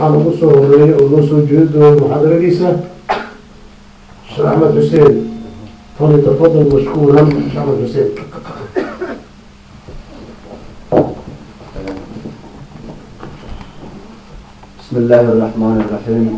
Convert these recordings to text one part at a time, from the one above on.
أنا مصوري ونصو جد ومحاضرة ليسا الشيخ أحمد حسين فليتفضل مشكورا الشيخ أحمد حسين. بسم الله الرحمن الرحيم.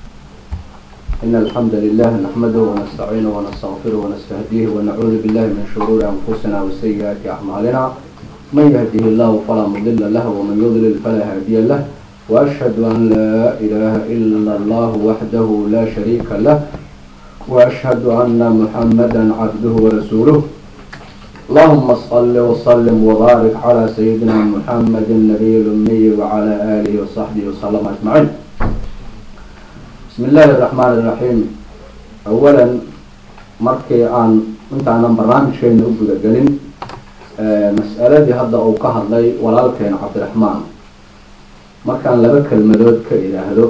إن الحمد لله نحمده ونستعينه ونستغفره ونستهديه ونعوذ بالله من شرور أنفسنا وسيئات أعمالنا. من يهده الله فلا مضل له ومن يضلل فلا هادي له، وأشهد أن لا إله إلا الله وحده لا شريك له، وأشهد أن محمدا عبده ورسوله. اللهم صل وسلم وبارك على سيدنا محمد النبي الأمي وعلى آله وصحبه وسلم أجمعين. بسم الله الرحمن الرحيم. أولا markii intaanan barnaamijkeena u gudagelin mas'aladii hadda uu ka hadlay walaalkeen cabdiraxmaan, markaan laba kelmadood ka idhaahdo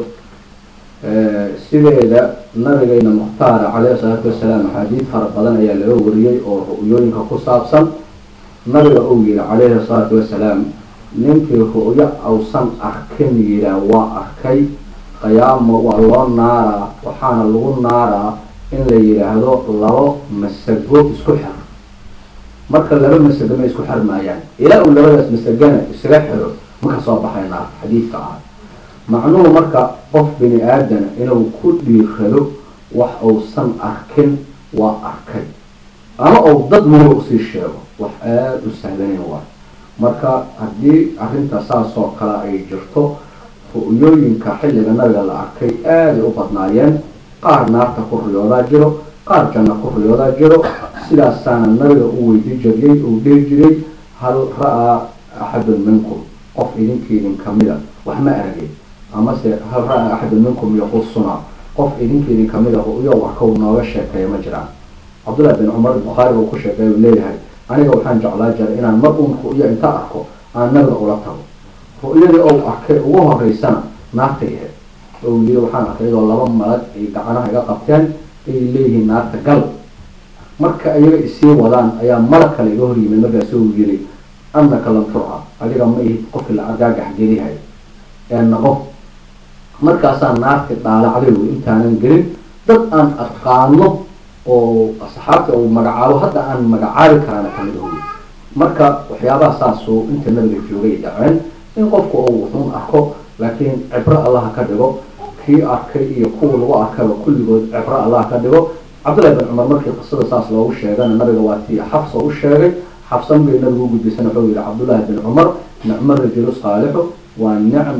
sideeda nabigeena mukhtaara calayhi salaatu wasalaam axaadiid fara badan ayaa laga wariyey oo ru'yooyinka ku saabsan. nabiga uu yihi calayhi salaatu wasalaam, ninkii ru'yo ausan arkin yihaa waa arkay, qiyaamo waa loo naaraa, waxaana lagu naaraa in la yidhaahdo labo masago isku xir. marka laba masago ma isku xirmaayaan ilaa uu labadaas masagana isaga xiro ma ka soo baxaynaa xadiidka ah. macnuhu marka qof bini aadana inuu ku dhiirado wax uusan arkin waa arkay, ama uu dad muga usii sheego wax aada u sahlayn waay. marka haddii arrinta saasoo kale ay jirto, ru'yooyinka xilliga nabiga la arkay aaday u badnaayeen. qaar naarta ku riyoodaa jiro, qaar janno ku riyoodaa jiro. sidaasaana nabiga u weydi jiriyey, uu dhihi jiray hal ra'aa axadun minkum, qof idinkiidin kamida wax ma aragay, amase hal ra'aa axadun minkum yaqusuna, qof idinkiidin kamida ru'yo warkow nooga sheekeeya ma jiraan. cabdullahi bin cumar bukhaari uu ku sheekeey uu leeyahay, aniga waxaan jeclaa jiray inaan mar uun ru'yo inta arko aan nabiga ula tago. ru'yadii ou arkay ugu horeysana naartay ahayd. ou yiri waxaan arkay iyadoo laba malag ay gacanaha iga qabteen ay leeyihiin naarta gal. marka ayaga isii wadaan ayaa malag kale iga horyimid. markaas uu yiri annaka lam turca, adiga ma ihid qofkii la argaagax gelihay ee naqo. markaasaan naarti dhaalacday wy intaanan gelin. dad aan aqaano oo asxaabta uu magacaabo hadda aan magacaabi karana kamid oy. marka waxyaabaha saasuu inta nabiga joogay dhaceen in qofku uu wuxuun arko, laakiin cibro allah ka dhigo. kii arkay iyo kuwa lagu arkaba kulligood cibro allah ka dhigo. cabdullahi bin cumar markii qisada saas loogu sheegana nabiga waa tii xafsa u sheegay. xafsan bay nabigu u gudbisan wuxuu yihi cabdullahi bin cumar, nicmo rajulu saalixu waa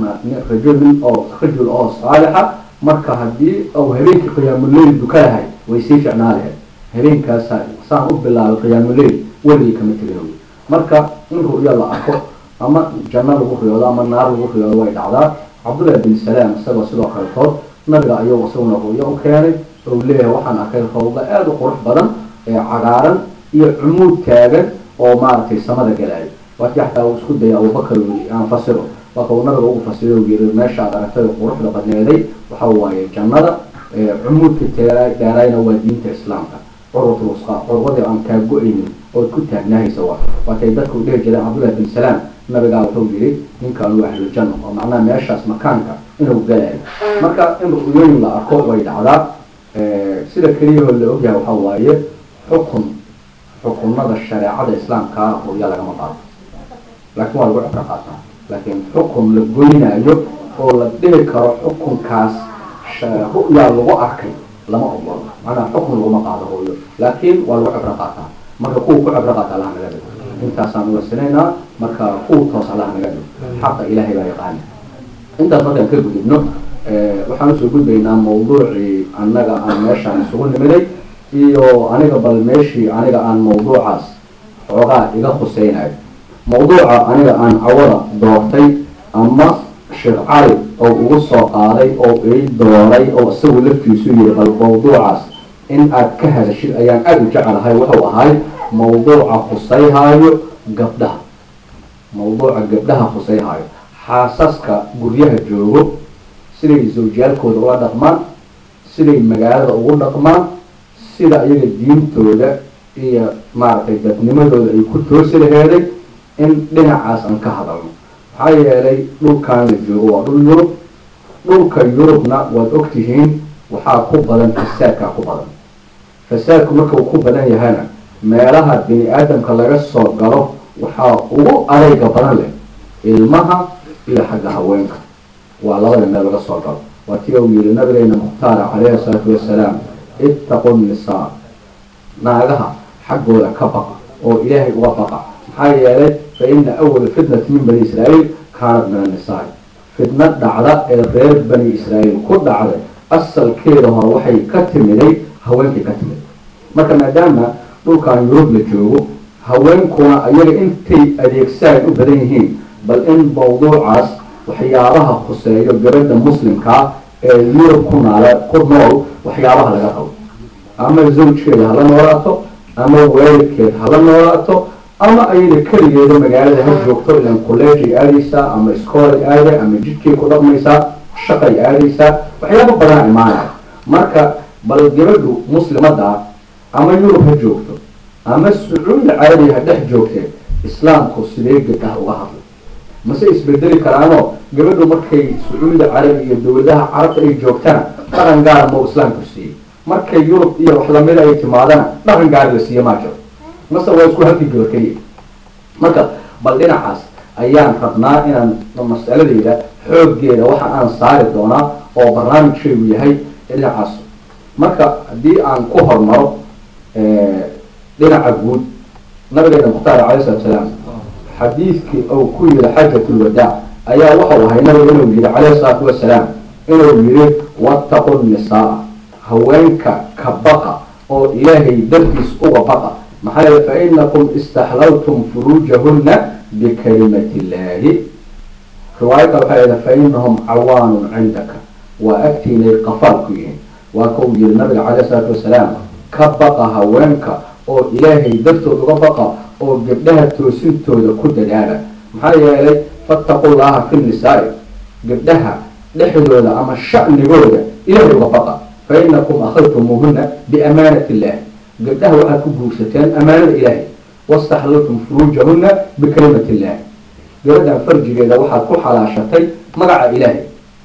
rajul oo saalixa. marka haddii uu habeenkii qiyaamuleyl dukalahay way sii ficnaa lahayd. habeenkaasa saan u bilaabay qiyaamuleyl weligii kama tegin. marka in ru'yo la arko ama janno lagu riyoodo ama naar lagu riyoodo way dhacdaa. cabdullahi bin salaam isagoo sidoo kaletood nabiga ayuu isaguna ru'yo u keenay ou leeyahay waxaan arkay rawda aada u qurux badan ee cagaaran iyo cumuud taagan oo maaragtay samada galaayo. waati xataa uu isku dayay abubakar aan fasiro, marka uu nabiga ugu fasiro u yiri meesha aad aragtay quruxda badneeday waxa waaye jannada, cumuudka dheeraayna waa diinta islaamka. curwatul wusqa, curwadii aan kaa go-aynin ood ku taagnaahaysa waatay dadku u dhihi jireen cabdullahi bin salaam nabigaa wuxuu yiri ninkaan waa ahlu janno, oo macnaha meeshaas makaanka inuu galaayo. marka in ru'yooyin la arko way dhacdaa. sida keliyahoo la ogyahay waxa waaye xukunada shareecada islaamka ru'ya lagama qaato, laakiin waa lagu cibro qaataa. laakiin xukun la goynaayo oo la dhihi karo xukunkaas ru'yaa lagu arkay lama ogolo. macnaha xukun laguma qaado ru'yo, laakiin waa lagu cibro qaataa. marka kuwa ku cibro qaata allah naga dhigo. intaasaan ugasinaynaa. marka kuwa toos allah naga dhigo, xaqa ilaahay baa yaqaana. intaas markaan ka gudubno waxaan usoo gudbaynaa mawduucii anaga aan meeshaan isugu nimiday iyo aniga bal meeshii aniga aan mawduucaas xoogaa iga khuseynayo. mawduuca aniga aan cawada doortay ama sheekh cali oo ugu soo qaaday oo ii dooray oo isagu laftiisu yiri bal mawduucaas in aad ka hadashid ayaan aada u jecelahay. wuxuu ahay mawduuca khuseyhaayo gabdhaha. mawduuca gabdhaha khuseyhaayo xaasaska guryaha joogo, siday zawjiyaalkooda ula dhaqmaan, siday magaalada ugu dhaqmaan, sida iyaga diintooda iyo maaragtay dadnimadooda ay ku toosi laheeday in dhinacaas aan ka hadalno. maxaa yeelay dhulkan la joogo waa dhul yurub dhulka yurubna waad ogtihiin waxaa ku badan fasaadkaa ku badan. fasaadku markuu ku badan yahayna meelaha bini aadamka laga soo galo waxaa ugu adayga badan leh ilmaha iyo xagga haweenka. waa labada meel laga soo galo. waa tii uu yidhi nabigeena mukhtaara calayhi salaatu wasalaam ittaqu nisaa, naagaha xaggooda ka baqa oo ilaahay uga baqa. maxaa yeelay fa ina awala fitnati min bani israa'iil kaanat min annisaa. fitna dhacda ee reer bani israa'iil ku dhacday asalkeeda hore waxay ka timiday haweenkii ka timid. marka maadaama dhulkan yurub la joogo haweenkuna ayaga intay adeegsaay u badan yihiin, bal in mawduucaas waxyaabaha khuseeyo gabadha muslimkaa ee yurub ku nool waxyaabaha laga rabo, ama zawjkeeda hala noolaato, ama waalidkeed hala noolaato, ama ayada keligeeda magaalada ha joogto, ilan kolleejay aadaysaa ama iskoolay aaday ama jidkay ku dhaqmaysaa, shaqay aadaysaa, waxyaaba badanaa imaanaya. marka bal gabadhu muslimadda ama yurub ha joogto ama sacuudi carabiya ha dhex joogtee islaamku sidee gabdhaha uga hadlay? mase isbedeli karaanoo gabadhu markay sacuudi carabi iyo dowladaha carabta ay joogtana dhaqan gaara mau islaamku siiyey, markay yurub iyo wax lamida ay timaadana dhaqan gaara la siiye maa jiro, mase waa isku halkii gabal keliya. marka bal dhinacaas ayaan rabnaa inaan masaladeyda xooggeeda waxa aan saari doonaa oo barnaamijkeedu yahay dhinacaas. marka haddii aan ku hormaro dhinaca guud, nabigeena mukhtaar calayhi salaatu wasalaam xadiidkii uu ku yidhi xaajatulwadaac ayaa waxau ahay nabiga inuu yidhi calayhi salaatu wasalaam inuu yidhi wattaqu nisaa, haweenka ka baqa oo ilaahay dartiis uga baqa. maxaa yeele fa inakum istaxlaltum furuujahunna bikalimati illaahi. riwaayadka waxaa yidhi fa inahum cawaanun cindaka, waa agtiinay qafaal ku yihiin. waa kau yidhi nabiga calayhi salaatu wasalaam ka baqa haweenka oo ilaahay dartood uga baqa oo gabdhaha toosintooda ku dadaala. maxaa yeelay fattaqu llaha fi nisaa'i, gabdhaha dhexdooda ama sha'nigooda ilaahay uga baqa. fa inakum akhadtumuuhunna biamaanati illaahi, gabdhaha waxaad ku guursateen amaanada ilaahay. wastaxlaltum furuujahunna bikalimati illaahi, gabadhan farjigeeda waxaad ku xalaashatay magaca ilaahay.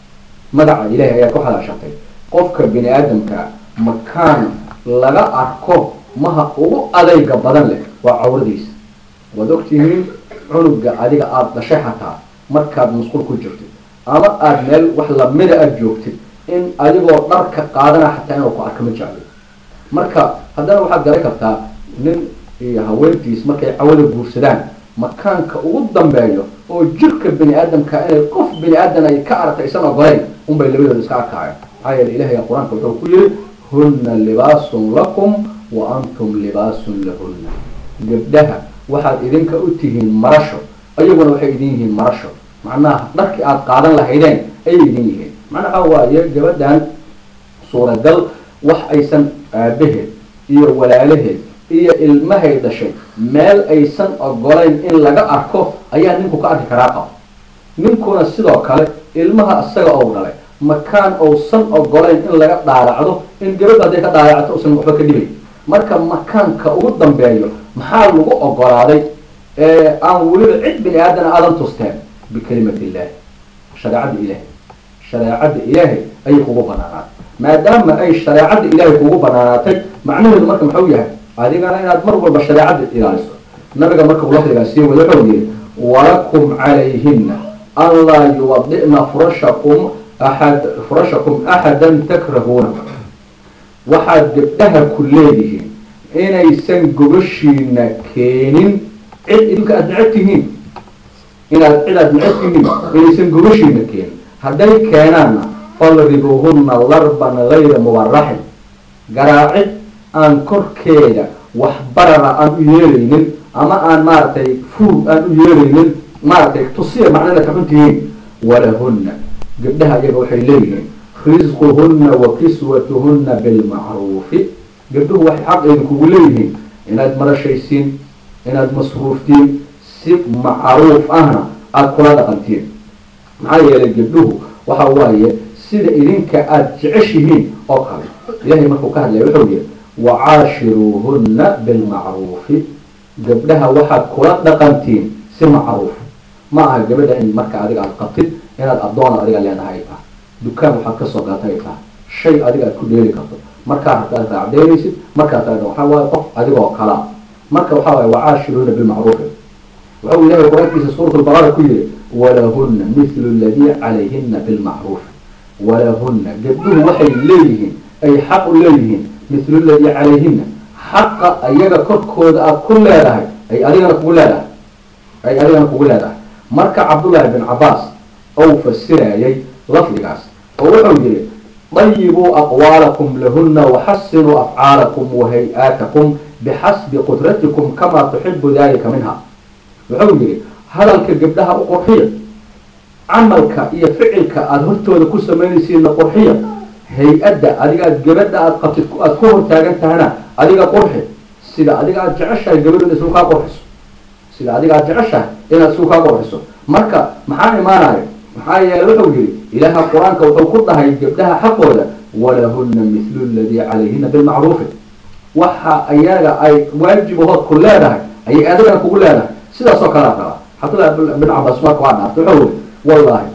magaca ilaahay ayaad ku xalaashatay. qofka bini aadamka makaan laga arko maha ugu adayga badan leh waa cawradiisa. waad ogtihiin cunuga adiga aada dhashay xataa markaad masquul ku jirtid ama aada meel wax lamida aada joogtid in adigoo dharka qaadana xataa inuu ku arka ma jeclo. marka haddana waxaad garan kartaa nin iyo haweentiis markay cawada guursadaan makaanka ugu dambeeyo oo jirka bini aadamka inay qof bini aadan ay ka aragta aysan ogolayn unbay labadooda iska arkaayan. maxaa yeele ilahay qur-aanka wuxuu ku yidhi hunna libaasun lakum wa antum libaasun lahunna, gabdhaha waxaad idinka u tihiin marasho, ayaguna waxay idin yihiin marasho. macnaha dharkii aada qaadan lahaydeen ayay idin yihiin. macnaha waaye gabadhan suuragal wax aysan aabaheed iyo walaalaheed iyo ilmahay dhashay meel aysan ogolayn in laga arko ayaa ninku ka arki karaa qabo. ninkuna sidoo kale ilmaha isaga ou dhalay makaan ousan ogolayn in laga dhaaracdo, in gabadha hadday ka dhaaracto usan waxba ka dhibay. marka makaanka ugu dambeeyo maxaa lagu ogolaaday aan weliba cid bini aadana aadan tusteen? bikalimati illaahi, shareecadda ilaahay. shareecadda ilaahay ayay kugu banaanaatay. maadaama ay shareecadda ilaahay kugu banaanaatay macnaheedu marka muxuu yahay? adigana inaad mar walba shareecadda ilaaliso. nabiga marka lafdigaa sii wada wuxuu yihi walakum calayhina an laa yuwadicna furashakum axadan takrahuuna, waxaad gabdhaha ku leedihiin inaysan gobashiina keenin cid idinka aada necab tihiin. inaad cid aada necab tihiin inaysan gobashiina keenin. hadday keenaanna fadribuuhunna larban gayra mubaraxin, garaacid aan korkeeda wax barara aan u yeelaynin ama aan maaragtay fuug aan u yeelaynin, maaragtay tusiya macnada ka xun tihiin. walahunna, gabdhaha iyaga waxay leeyihiin risquhunna wa kiswatuhunna bilmacruufi, gabdhuhu waxay xaq idinkugu leeyihiin inaad marashaysiin, inaad masruuftiin, si macruuf ahna aada kula dhaqantiin. maxaa yeelay gabdhuhu waxa waaye sida idinka aada jeceshihiin oo kale. ilaahay markuu ka hadlaya wuxuu yihi wacaashiruuhunna bilmacruufi, gabdhaha waxaad kula dhaqantiin si macruuf. ma aha gabadha in marka adiga aada qabtid inaad addoona adiga leedahay ah. dukaan waxaad ka soo gaatay tahay shay adiga aad ku dheeli karto markaa haddaad raacdeynaysid markaa taada waxaa waaye qof adigoo kala marka waxaa waaye wacaashiruuna bilmacruufi wuxuu ilaahay qur-aankiisa suurat albaqara ku yidhi walahunna mithlu alladii calayhina bilmacruuf walahunna gabdhuhu waxay leeyihiin ay xaq u leeyihiin mithlu alladii calayhina xaqa ayaga korkooda aad ku leedahay ay adigana kugu leedahay marka cabdullaahi bin cabaas ou fasirayay lafdigaas oo wuxuu yihi dayibuu aqwaalakum lahuna waxasinuu afcaalakum wahay-aatakum bixasbi qudratikum kamaa tuxibu dalika minha wuxuu yihi hadalka gabdhaha u qurxiya camalka iyo ficilka aada hortooda ku samaynaysiinna qurxiya hay-adda adiga aad gabadha aad qabtid aada ku hortaagan tahana adiga qurxi sida adiga aada jeceshahay gabadhu in isu kaa qurxiso sida adiga aada jeceshahay inaad isu kaa qurxiso marka maxaa imaanaya maxaa yeele wuxuu yihi ilaaha qur-aanka wuxuu ku dhahay gabdhaha xaqooda walahuna mithlu alladii calayhina bilmacruufi waxa ayaga ay waajibahood ku leedahay ayay adigana kugu leedahay sidaasoo kalea rabaa cabdullahi bin cabaas marka waa dhaartay wuxuu yihi wallahi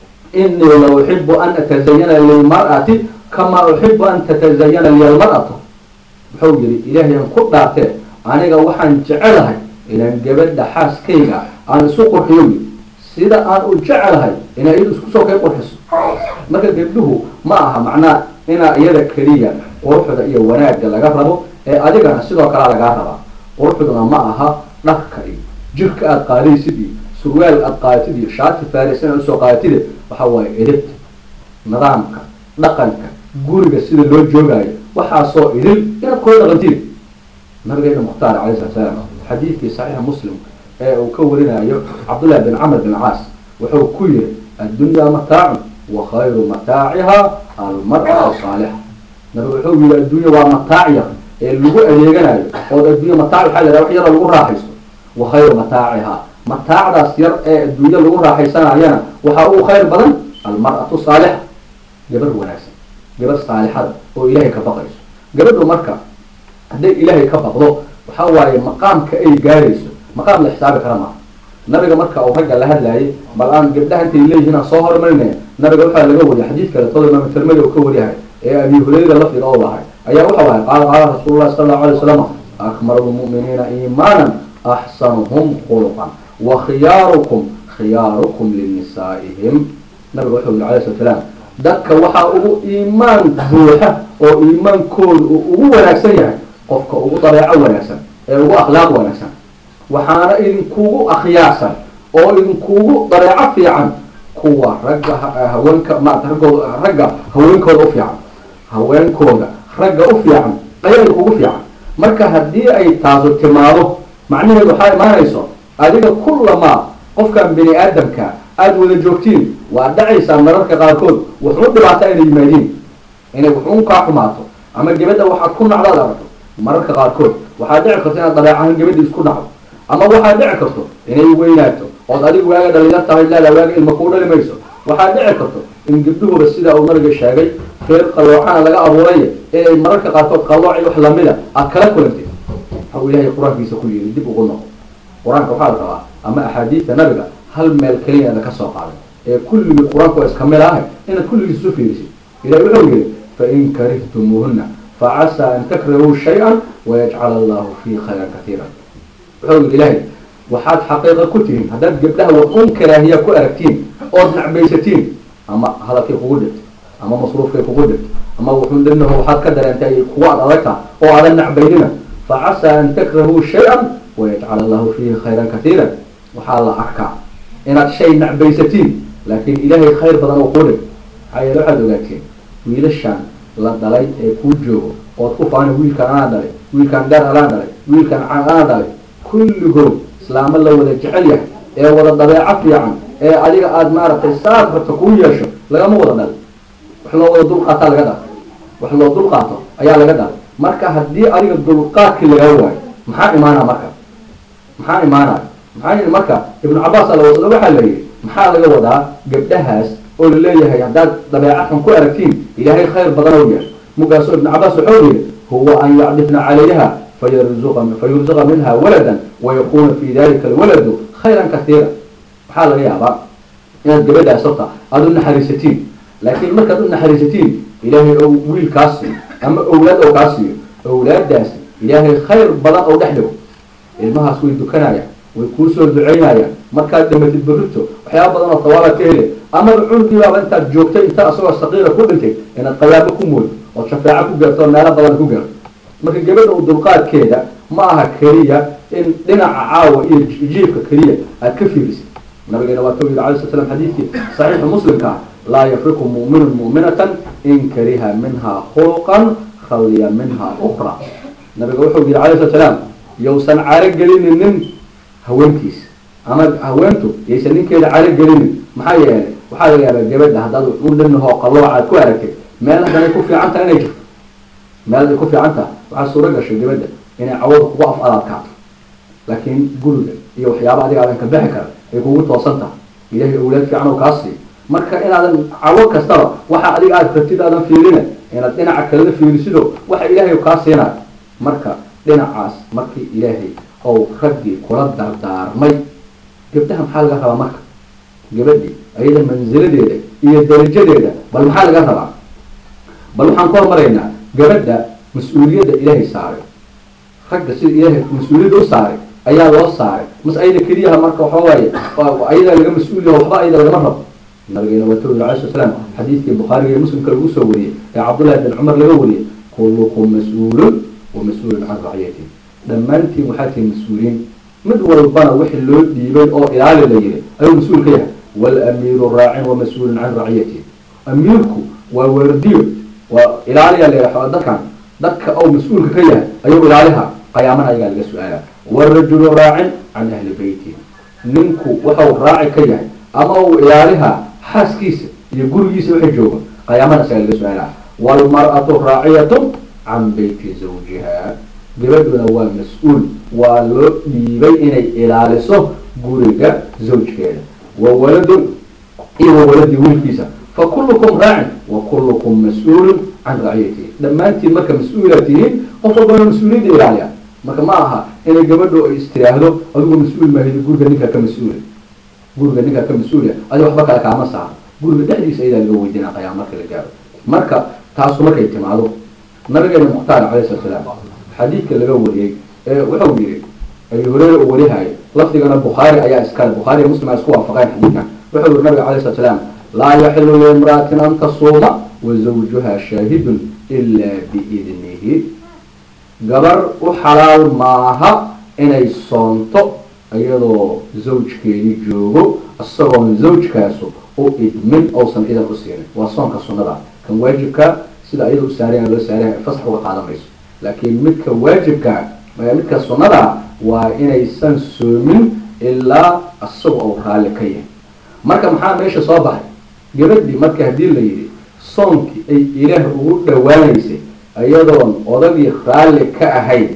inii la uxibu an atazayana lilmar'ati kamaa uxibu an tatazayana liya almar'atu wuxuu yihi ilaahayaan ku dhaartee aniga waxaan jecelahay inaan gabadha xaaskayga aan isu qurxiyo sida aan u jecelahay inaa iyadu isku soo kay qurxiso marka gabdhuhu ma aha macnaa inaa iyada keliya quruxda iyo wanaagga laga rabo ee adigana sidoo kalea lagaa rabaa quruxduna ma aha dharka iyo jirka aada qaadaysid iyo surwaal aada qaadatid iyo shaati faarisan aad usoo qaadatide waxa waaye edabta nidaamka dhaqanka guriga sida loo joogaayo waxaasoo idil inaad kula dhaqantid nabigeena mukhtaar calayhi salatu salaam xadiidkii saxiixa muslimka ee uu ka warinayo cabdullahi bin camr bin caas wuxuu ku yihi addunyaa mataacun wa khayru mataaciha almar'atu saalixa nabigu wuxuu yihi addunya waa mataaciya ee lagu adeeganayo oo addunya mataac waxaa la yhaha wax yaroo lagu raaxaysto wa khayru mataaciha mataacdaas yar ee adduunya lagu raaxaysanayana waxaa ugu khayr badan almar'atu saalixa gabar wanaagsan gabar saalixada oo ilaahay ka baqayso gabadhu marka hadday ilaahay ka baqdo waxaa waaye maqaamka ay gaarayso maqaam la xisaabi kara maaha nabiga marka uu ragga la hadlayay bal aan gabdhaha intay leeyihiin aan soo hormarinaya nabiga waxaa laga wariyay xadiid kale todo imaam tirmidi uu ka wariyahay ee abi hurayra lafdiga oo lahay ayaa waxa wahay qaala rasuulullahi sala allahu alay wasalam akmalu lmu'miniina iimaanan axsanuhum khuluqan wa khiyaarukum linisaa'ihim nabiga wuxuu yiri alayhi salatu salaam dadka waxaa ugu iimaan buuxa oo iimaankooda uu ugu wanaagsan yahay qofka ugu dabeeco wanaagsan ee ugu akhlaaq wanaagsan waxaana idinkugu akhyaarsan oo idinkugu dabeeco fiican kuwa ragga haweenka maarata ragga haweenkooda u fiican haweenkooda ragga u fiican ayaa idinkugu fiican marka haddii ay taasu timaado macnaheedu waxaa imaanayso adiga kullamaa qofkan bini aadamka aada wada joogtiin waa dhacaysaa mararka qaarkood wuxuu dhibaataa inay yimaadiin inay wuxuun kaa xumaato ama gabadha waxaad ku nacdaad aragto mararka qaarkood waxaa dhici karto inaad dabeecahan gabadhi isku dhacdo ama waxaa dhici karto inay weynaato ood adigu waaga dhalinyar tahay leedaa waaga ilma kuu dhali mayso waxaa dhici karto in gabdhuhuba sidaa uu nabiga sheegay reer qalloocana laga abuuraya inay mararka qaarkood qallooci wax lamida aad kala kulantay waxau ilaahay qur-aankiisa ku yidhi dib ugu noqo qur-aanka waxaa la rabaa ama axaadiista nabiga hal meel keliya ada ka soo qaaday ee kulligii qur-aanku waa iska meel ahay inaad kulligiis isu fiirisid ilahi wuxuu yihi fain karihtumuuhuna facasaa an takrahuu shay-an wayajcal allahu fii khayran katiiran wuxuu yihi ilaahay waxaad xaqiiqa ku tihiin haddaad gabdhaha wadun karaahiya ku aragtiin ood nacbaysatiin ama hadalkay kugu dhigto ama masruufkay kugu dhigto ama wuxuundinaho waxaad ka dareentay ay kugu ad adagta oo aadan nacbaynina facasaa an takrahuu shay-an wayajcal allahu fiihi khayran katiiran waxaa la arkaa inaad shay nacbaysatiin laakiin ilaahay khayr badan oo kuu dhig maxaa yeele waxaad ogaatiin wiilashaan la dhalay ee kuu joogo ood ku faana wiilkaan anaa dhalay wiilkaan gaar anaa dhalay wiilkaan caan anaa dhalay kulligood islaamo la wada jecel yahay ee wada dabeeco fiican ee adiga aada maaragtay saad rabta kuu yeesho lagama wada dhal wax loo wada dulqaataa laga dhal wax loo dulqaato ayaa laga dhal marka haddii adiga dulqaadkii lagaa waayo maxaa imaanaa marka maxaa imaanaya maxaa yii marka ibnu cabaas alawasla waxaa la yidhi maxaa laga wadaa gabdhahaas oo laleeyahay haddaad dabeeco xun ku aragtiin ilaahay khayr badan oo yeesho mugaasoo ibnu cabaas wuxuu yihi huwa an yacdifna calayha fayurzuqa minha waladan wayakuna fi dalika alwaladu khayran katiira waxaa laga yaabaa inaad gabadhaas horta aada u naxariisatiin laakiin markaad u naxariisatiin ilaahay oo wiil kaa siiyo ama awlaad oo kaa siiyo awlaadaasi ilaahay khayr badan oo dhex dhigo ilmahaas way dukanayaan way kuu soo ducaynayaan markaad dhamatid berrito waxyaaba badan oo tawaaba ka hele amaba cunugiibaaba intaad joogtay inta asagoo saqiira ku dhintay inaad qayaabo ku moodo oo shafaaco ku gaarto oo meelo badan ku gaarto marka gabadha u dulqaadkeeda ma aha keliya in dhinaca caawa iyo jiifka keliya aad ka fiirisid nabigeena waa tawil alayhi salaam xadiidkii saxiix muslimka laa yafriqu mu'minun mu'minatan in kariha minha khulqan khaliya minha ukhra nabiga wuxuu yidhi alayhi salaam yowsan caro gelinin haweenkiisa ama haweentu yaysan ninkeeda caro gelinin maxaa yeelay waxaa laga yaabaa gabadha haddaad u dhinahoo qalooca aad ku aragtay meel haddanay ku fiican tahay inay jirto meel ay ku fiican tahay waxaa suuro gashay gabadha inay cawada kugu af adaadkaato laakiin guriga iyo waxyaaba adiga aadan ka bixi kara ay kugu toosan tahay ilaahay awlaad fiican oo kaa siiyo marka inaadan cawo kastaba waxa adiga aad rabtid aadan fiirina inaad dhinaca kalena fiirisido waxa ilaahay kaa siinayo marka dhinacaas markii ilaahay oo raggii kula dardaarmay gabdhaha maxaa laga rabaa marka gabadhii ayada manziladeeda iyo darajadeeda bal maxaa laga rabaa bal waxaan ka hormaraynaa gabadha mas-uuliyadda ilaahay saaray ragga sida ilaahay mas-uuliyadda u saaray ayaa loo saaray mas ayada keliyaha marka waxa waaye ayadaa laga mas-uuliya waxba ayada lagama rabo nabigeena waa tawil alayhi salaam xadiidkii bukhaariga iyo muslimka lagu soo wariyey ee cabdullahi bin cumar laga wariyey kullukum mas-uulun wa mas-uulun can raciyati dhammaantiin waxaa tihin mas-uuliin mid walbana wixii loo dhiibay oo ilaali la yidhi ayuu mas-uul ka yahay walamiiru raacin wa mas-uulun can raciyati amiirku waa waardiyo waa ilaaliyaa la yidhaha dadka oo mas-uulka ka yahay ayuu ilaaliha qayaamana ayagaa laga su-aala warajulu raacin can ahli beyti ninku waxau raaci ka yahay ama uu ilaaliha xaaskiisa iyo gurigiisa waxa jooga qayaamana isagaa laga su-aala waalmar'atu raaciyatun can beyti zawjiha gabadhuna waa mas-uul waa loo dhiibay inay ilaaliso guriga zawjkeeda wawaladun iyo wawaladii wiilkiisa fakulukum raacin wa kullukum mas-uulun can raciyatihi dhammaantiin marka mas-uula tihiin qof walbana mas-uuliyadda ilaaliya marka ma aha inay gabadhu ay istiraahdo adigu mas-uul maahidi guriga ninkaa ka mas-uula guriga ninkaa ka mas-uula adiga waxba kale kaama saaro guriga dhexdiisa ayadaa laga weydiinaa qayaam marka la gaaro marka taasu markay timaado nabigeena mukhtaar calayhi salatu salaam xadiidka laga wariyey wuxuu yidhi abi hureyra uu warihayo lafdigana bukhaari ayaa iskale bukhaari iyo muslim ay isku waafaqeen xadiidkan wuxuu yihi nabiga calayhi salatu salaam laa yaxilu liimra'atin an tasuuma wa zawjuha shaahidun ilaa biidnihi gabar u xalaal maaha inay soonto iyadoo zawjkeedii joogo isagoon zawjkaasu u idmin ousan idan u siinin waa soonka sunnada kan waajibka sida iyada u saaraya loo saaraya fasax uga qaadan mayso laakiin midka waajibka midka sunnada waa inaysan soomin ilaa isaga ou raalli ka yahay marka maxaa meesha soo baxay gabadhii marka haddii la yidhi soonkii ay ilaah ugu dhawaanaysay iyadoon odagii raalli ka ahayn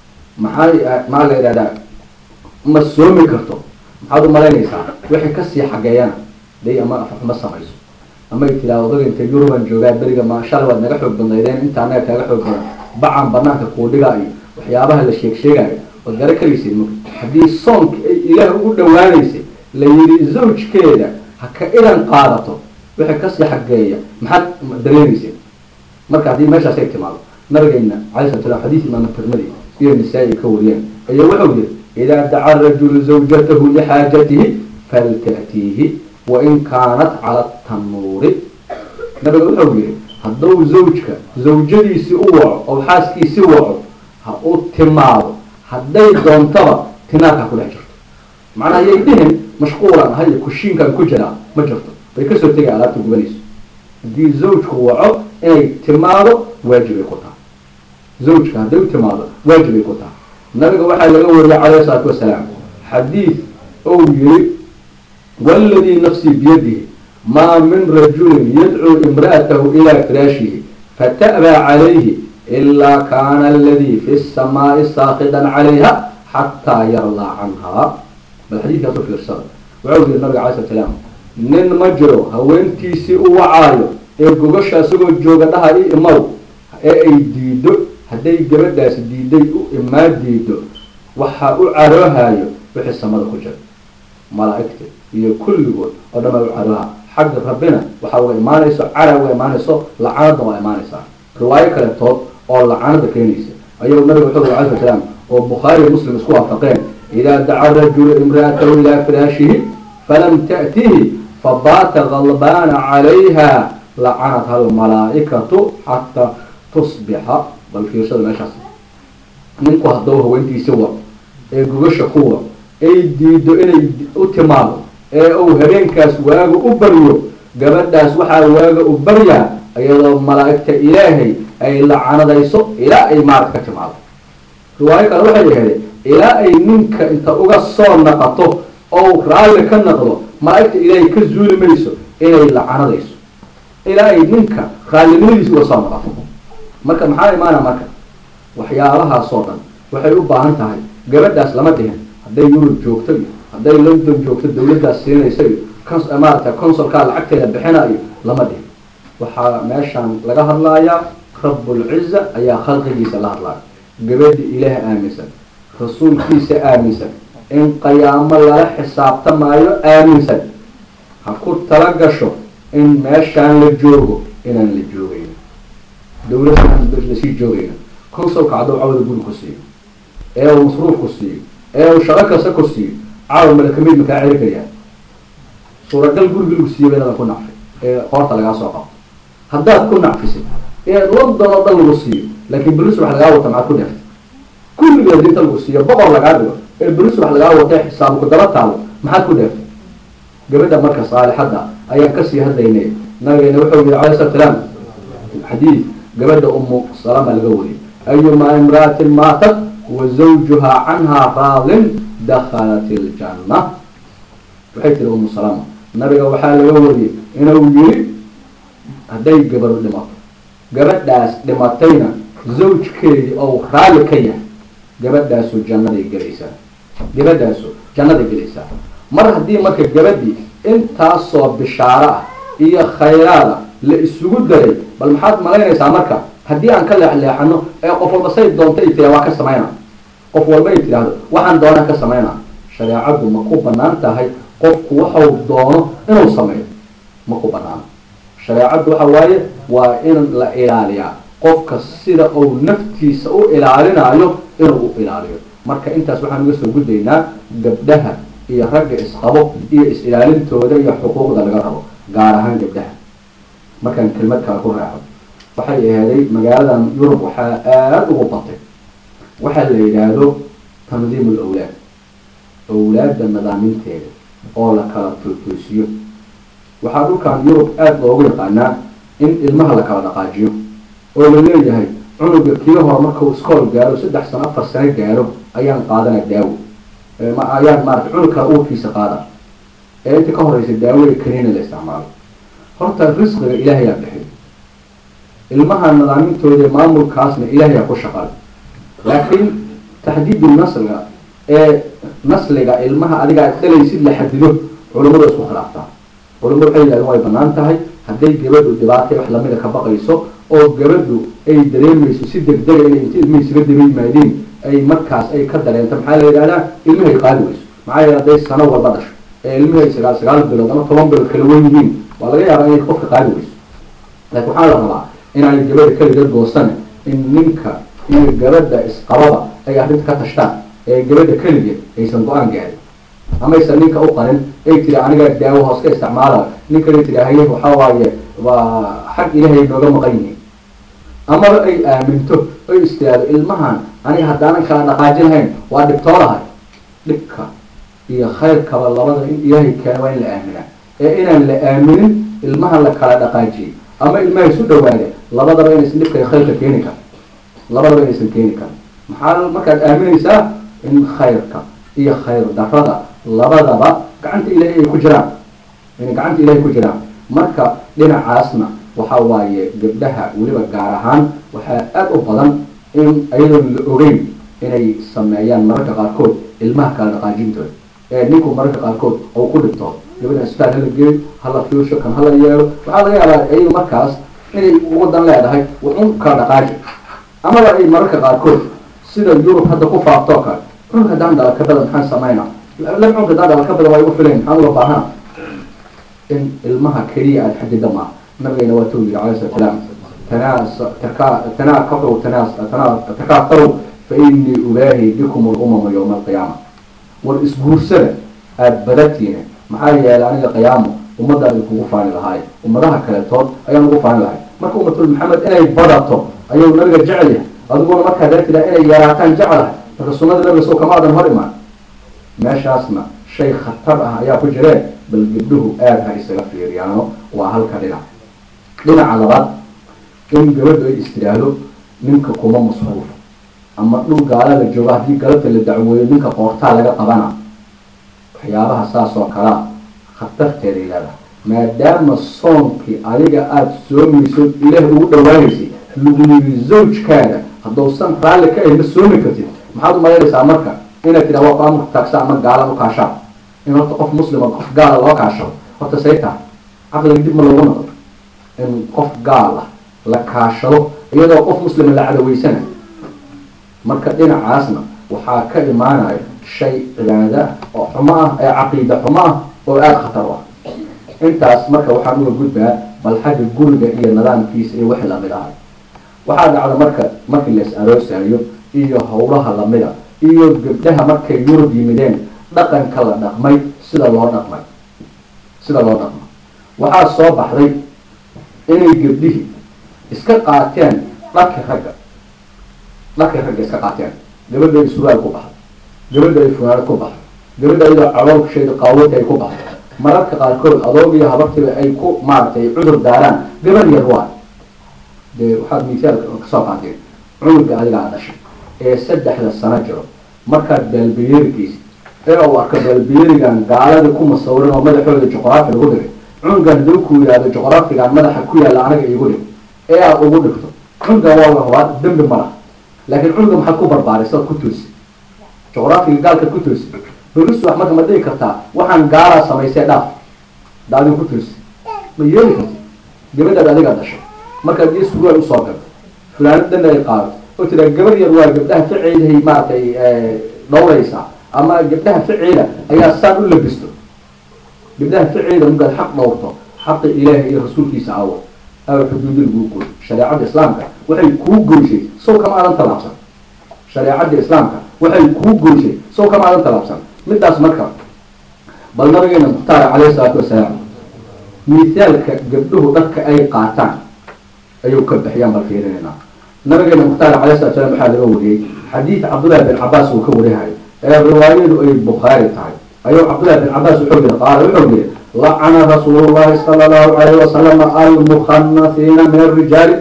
maxaa la yidhahdaa ma soomi karto maxaad u malaynaysaa wixii kasii xageeyana day ama ma samayso ama ay tiraa odaga inta yuruban joogaa beriga maashala waad naga xoog badnaydeen inta anaga kaaga xoog badan bacan banaanka kuudhigaa iyo waxyaabaha la sheegsheegayo ood gara kalaysid marka haddii soonkii ay ilaah ugu dhawaanaysay la yidhi zawjkeeda ha ka idan qaadato wixii kasii xageeya maxaad dareemayseen marka haddii meeshaas ay timaado nabigeena calayhi salatu salaam xadiis imaam tirmidi iyo nisaa-i ka wariyeen ayaa wuxuu yidhi idaa daca rajulu zawjatahu lixaajatihi falta'tiihi wain kaanat cala tanuuri nabiga wuxuu yidhi hadduu zawjka zawjadiisii u waco oo xaaskiisii waco ha u timaado hadday doontaba tinaarkaa ku dhex jirto macnaha yay dhihin mashquulan hayo kushiinkan ku jiraa ma jirto bay kasoo tegay alaabta gubanayso haddii zawjku waco inay timaado waajibay ku tahay zawjka hadday u timaado waajibay ku tahay nabiga waxaa laga wariyay calayhi salaatu wasalaam xadiid ou yiri waladii nafsii biyadihi maa min rajulin yadcuu imra'atahu ilaa firaashihi fata'baa calayhi ilaa kaana aladii fi الsamaa'i saaqidan calayha xataa yarlaa canhaa bal xadiidkaasu fiirsada wuxuu yiri nabiga calay slat salaam nin ma jiro haweentiisii u wacaayo ee gogasha isagoo jooga dhaha i imaw ee ay diido hadday gabadhaasi diiday u imaa diido waxaa u caroohayo wixii samada ku jira malaa'igta iyo kulligood oo dhan baa u carooha حق ربنا وحاول إيمانيسو عرب وإيمانيسو لعنة وإيمانيسا رواية كالتوت أو لعنة كنيسة أيها النبي صلى الله عليه وسلم وبخاري ومسلم اسكوها فقين إذا دعا الرجل امرأته إلى فراشه فلم تأتيه فبات غلبان عليها لعنتها الملائكة حتى تصبح بل في رسالة ما شخص منكو هدوه وانتي سوا قوش قوة ديدو إني أتمام أو هبين كاس واغو أبريو قبل داس وحا واغو أبريا أيضا ملائكة إلهي أي لعنة دايسو إلى أي ماركة تمام رواية الوحيد هذه إلى أي منك أنت أغصر نقطه أو رأي كان نقطه ملائكة إلهي كزول ميسو إلى لعنة دايسو إلى أي منك خالي ميسو وصار نقطه marka maxaa imaana marka waxyaalaha soo dhan waxay u baahan tahay gabadhaas lama dhihin haday Yurub joogto haday London joogto dawladdaas siinaysa amaarta consulka lacagteeda bixinayo lama dhihin waxa meeshan laga hadlayaa rabbul izza ayaa khalqigiisa la hadlaya gabadha ilaahay aaminsan rasuulkiisa aaminsan in qiyaamo la xisaabtamayo aaminsan ha ku tala gasho in meeshan la joogo inaan la joogin دولتنا بسيط جوهنا كونسل كعدو عود يقول كسي أو مصروف كسي أو شراكة سكسي عاود ملكمين مكاعير كيان صورة قل يقول كسي بيننا كنا عفي قارت لقى ساقا هدات كنا عفسي رد كسي لكن بلس راح لقاه مع كل يفت كل جديد الكسي بقر لقاه بلس راح لقاه وتاح حساب قدرات تعالى ما حد كل يفت قبل مركز صالح حدا أي كسي هذا يني نبي نوحي عليه السلام الحديث قبل أم سلمة الجوري أيما امرأة ماتت وزوجها عنها راض دخلت الجنة بحيث أم سلمة النبي وحال الجوري إنه يجري هدي قبل دماغ قبل داس دماغتين زوج كي أو خال كي قبل داسو جنة الجليسة قبل داسو جنة الجليسة مرة هدي مركب قبل دي أنت صوب بشارة هي خيرالة للسجود دري بل محط ملاين يسامرك هدي عن كل اللي حنو قف البسيط دون تيجي واقع سمعنا قف والبيت هذا وحن دونا كسمعنا شريعة مكوب بنان تهاي قف وحو دونه إنه سمع مكوب بنان شريعة حواي وإن لا إلاليا قف كسيرة أو نفتي سو إلالينا عليه إنه إلاليه مرك أنت سبحان الله سجود دينا جبدها هي رجع إسقابه هي إسئلالين تودا هي حقوق دلقاره قارهان جبدها markan kelmad kala ku raaco waxay ahaday magaalada Yurub waxa aad ugu batay waxa la yiraahdo tanziimul awlaad nidaaminteeda oo la kala toosiyo waxa dhulkan Yurub aad loogu yaqaanaa in ilmaha la kala dhaqaajiyo oo la leeyahay cunuga kii hore marka uu iskool gaaro 3 sano 4 sano gaaro ayaan qaadanaa daawo ma ayaan cunugka uu kiisa qaada inta ka horeysa daawo kaniina la isticmaalo horta risqiga ilaahay yaa bixiyo ilmaha nidaamintooda maamulkaasna ilaahay yaa ku shaqal laakiin taxdiid nasliga nasliga ilmaha adiga dhalaysid la xadido culimadu isku khilaaftaa culimadu waxay yiraahdeen way banaan tahay haday gabadhu dhibaato wax lamid ka baqayso oo gabadhu ay dareemayso si degdeg ah inay ilmihiisa dibay maadin ay markaas ay ka dareento maxaa la yiraahdaa ilmaha qaadi wayso maxaa yeelay sano walba dhasho ilmaha sagaal bilood ama 10 bilood kala weyn yihiin wala yaaba inay qofka qaadi wayso laakiin waxa la rabaa in ay gabadha kaliya goosan in ninka iyo gabadha isqabada ay arrinta ka tashtaan ee gabadha kaliya aysan go'aan gaarin ama aysan ninka u qarin ay tiri aniga daawo hoos ka isticmaala ninka ay tiri haye waxa waaye waa xaq ilaahay nooga maqayni ama ay aaminto ay istaado ilmahan aniga haddaan kala dhaqaajinayn waa dhibtoolahay dhibka iyo khayrka labada in ilaahay keenay waa in la aaminaa inaan la aaminin ilmaha la kala dhaqaajiyo ama ilmaha isu dhawaada labadaba inaysan dhibka khayrka keeni karo labadaba inaysan keeni karo maxaa markaad aaminaysaa in khayrka iyo khayr darrada labadaba gacanta ilaahay ay ku jiraan in gacanta ilaahay ku jiraan marka dhinacaasna waxa waaye gabdhaha waliba gaar ahaan waxa aad u badan in ayadoo la ogeyn inay sameeyaan mararka qaarkood ilmaha kala dhaqaajintooda ninku mararka qaarkood oo ku dhinto gabadha isbitaal la geeyo hala fiisho kan hala yeelo waxa laga yaabaa ay markaas inay wadan leedahay wuxuu ka dhaqaaji ama ay mararka qaarkood sida Yurub hadda ku faafto ka cunka danda ka badan maxaan sameeyna la cunka danda ka badan way u fileen maxaan loo baahan إن المها كريه الحد دمع نبي نواتوي عليه السلام تكاثروا فإني أباهي بكم الأمم يوم القيامة والإسبوع سنة بدأتين معايا لأن القيامة ومدى الكوفان لهاي ومداها كالتون أيام الكوفان لهاي مركو مثل محمد إلي بدأتو أيام نرجع جعله أقول مركا ذات إلى إلي ياراتان جعله فالسنة النبي سوى كما هذا هرمان ماشي أسمع شيء خطرها يا فجرين بل قبله هاي السلفير يعني وأهلك لنا على بعض إن جبت استراله منك كوما مصروف أما لو قال الجواه دي قالت اللي دعوه منك قرطة لك طبعا حيابها ساس وكلا خطرت لي لها ما دام الصوم في عليك سومي سود إليه ودوانسي لو زوج كذا هدوسان رالك إيه مسومي كتير ما حد ما يرسى مركا إنك كده وقع أمك تكسى أمك قال وكاشا إنه تقف مسلم وقف قال وكاشا حتى سيتها عقل جديد من الغنى إن قف قال لكاشا إذا قف مسلم اللي عدوي سنة marka dhinacaasna waxaa ka imaanaya shay cibaada oo xumaa ee caqiida xumaa oo aad khatar ah intaas marka waxaan uga gudbaa bal xagga guriga iyo nidaamkiisa iyo wixii lamid ah waxaa dhacda markii la is-aroosayo iyo howlaha lamida iyo gabdhaha markay yurub yimideen dhaqanka la dhaqmay sida loo dhaqmay waxaa soo baxday inay gabdhihii iska qaateen dharka ragga iska qaateen gabadha ay sugaal ku baxdo gabadha ay funaanad ku baxdo gabadha iyadoo caloolsheeda qaawad ay ku baxdo mararka qaarkood adoog iyo habartiba ay ku maaragtay cudur daaraan gabar yar waa dee waxaad miisaalka kasoo qaateen cunuga adigaa dhashay ee 3 sano jiro markaad baalbiyeerigiisa ee uu arka baalbiyeerigan gaalada ku masawiran oo madaxooda juqraafi lagu dhigay cunugan haduu ku yiraahdo juqraafigan madaxa ku yaala anaga iigu dhig ee aad ugu dhigto cunugan waa la hubaa dambi ma laha laakiin cunuga maxaad ku barbaarisay ku toosi juqraafiga gaalka ku toosi bariis wax marka ma dhihi kartaa waxaan gaala samaysay dhaaf daadin ku toosi ma yeeli karti gabadha adiga dhashay markaad iyo suugaal u soo galto fulaanadan ay qaado oo tira gabar yar waa gabdhaha ficiidahay maartay dhowraysa ama gabdhaha ficiida ayaa saan u labisto gabdhaha ficiida mugad xaq dhowrto xaq ilaahay iyo rasuulkiisa aawo أو حدود الوقوع شريعة الإسلام وحي كوجو شيء سو كما أنت لابسا شريعة الإسلام وحي كوجو شيء سو كما أنت لابسا مدة اسمك بل نبينا مختار عليه الصلاة والسلام مثال قبله لك أي قاطع أيوك بحيان بالخيرين نبينا مختار عليه الصلاة والسلام حال أولي حديث عبد الله بن عباس وكوري هاي الرواية أي البخاري تعالى أيوة عبد الله بن عباس وحولي قال وحولي لعن رسول الله صلى الله عليه وسلم المخنثين من الرجال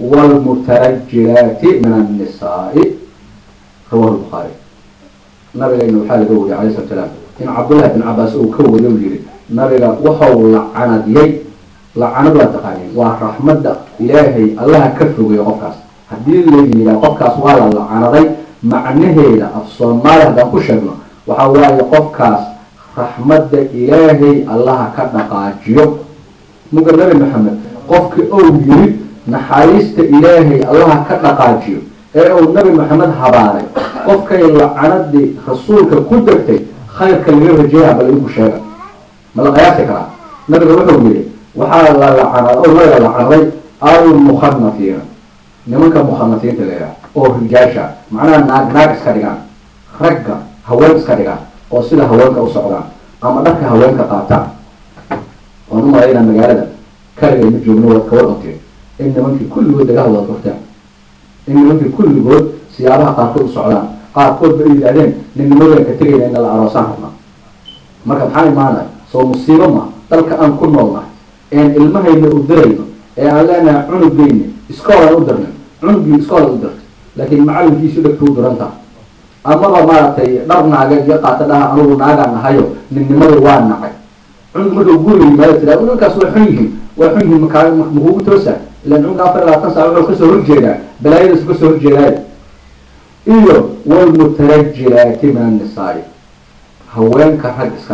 والمترجلات من النساء رواه البخاري نبي إنه حال قولي عليه الصلاة والسلام إن عبد الله بن عباس وكو يولي نبي وحو لعنة دي لعنة لا تقانين ورحمة إلهي الله كفر ويقفكاس هدين اللي يقفكاس ولا لعنة دي معنه إلى أفصل ما لهذا كشرنا وحو يقفكاس رحمة إلهي الله كدقاجيو مقر نبي محمد قفك أو يريد نحاريست إلهي الله كدقاجيو أو نبي محمد حباري قفك يلعنة دي رسولك كدرتي خيرك اللي يرجيها بل يبقى شيئا ما لقياتك رأى نبي روحه يريد وحال الله لعنة أو غير لعنة أو المخنثين نمك مخنثين تليها أو رجاشا معناها ناق اسكاريغان خرقا هوان اسكاريغان oo sida haweenka u socdaan ama dharka haweenka qaataan oo numa ayna magaalada kaliya ma joogno wad ka wadanteen in nimankii kulligood dagaal wada qortaan in nimankii kulligood siyaabaha qaarkood u socdaan qaarkood ba yidhaahdeen ninnimadan ka tegayna in la aroosaan rabnaa marka maxaa imaanaya soo musiibo ma dalka aan ku noolnahay een ilmahayna u dirayno ee aan leenahay cunugayna iskoolaan u dirnay cunugii iskoolaan u dirtay laakiin macalinkiisu dhegtuu durantaa amaba maaragtay dhar naaga iyo qaata dhaha anugu naagaan nahayo ninnimada waa nacay cunug marka guriga yimaado tiraa ninkaas waa xun yihiin makuugu toosa ilaan cunug 24 saac wuxuu kasoo horjeedaa balaayadaas kasoo horjeedaayo iyo walmutarajilaati min annisaa'i haweenka rag iska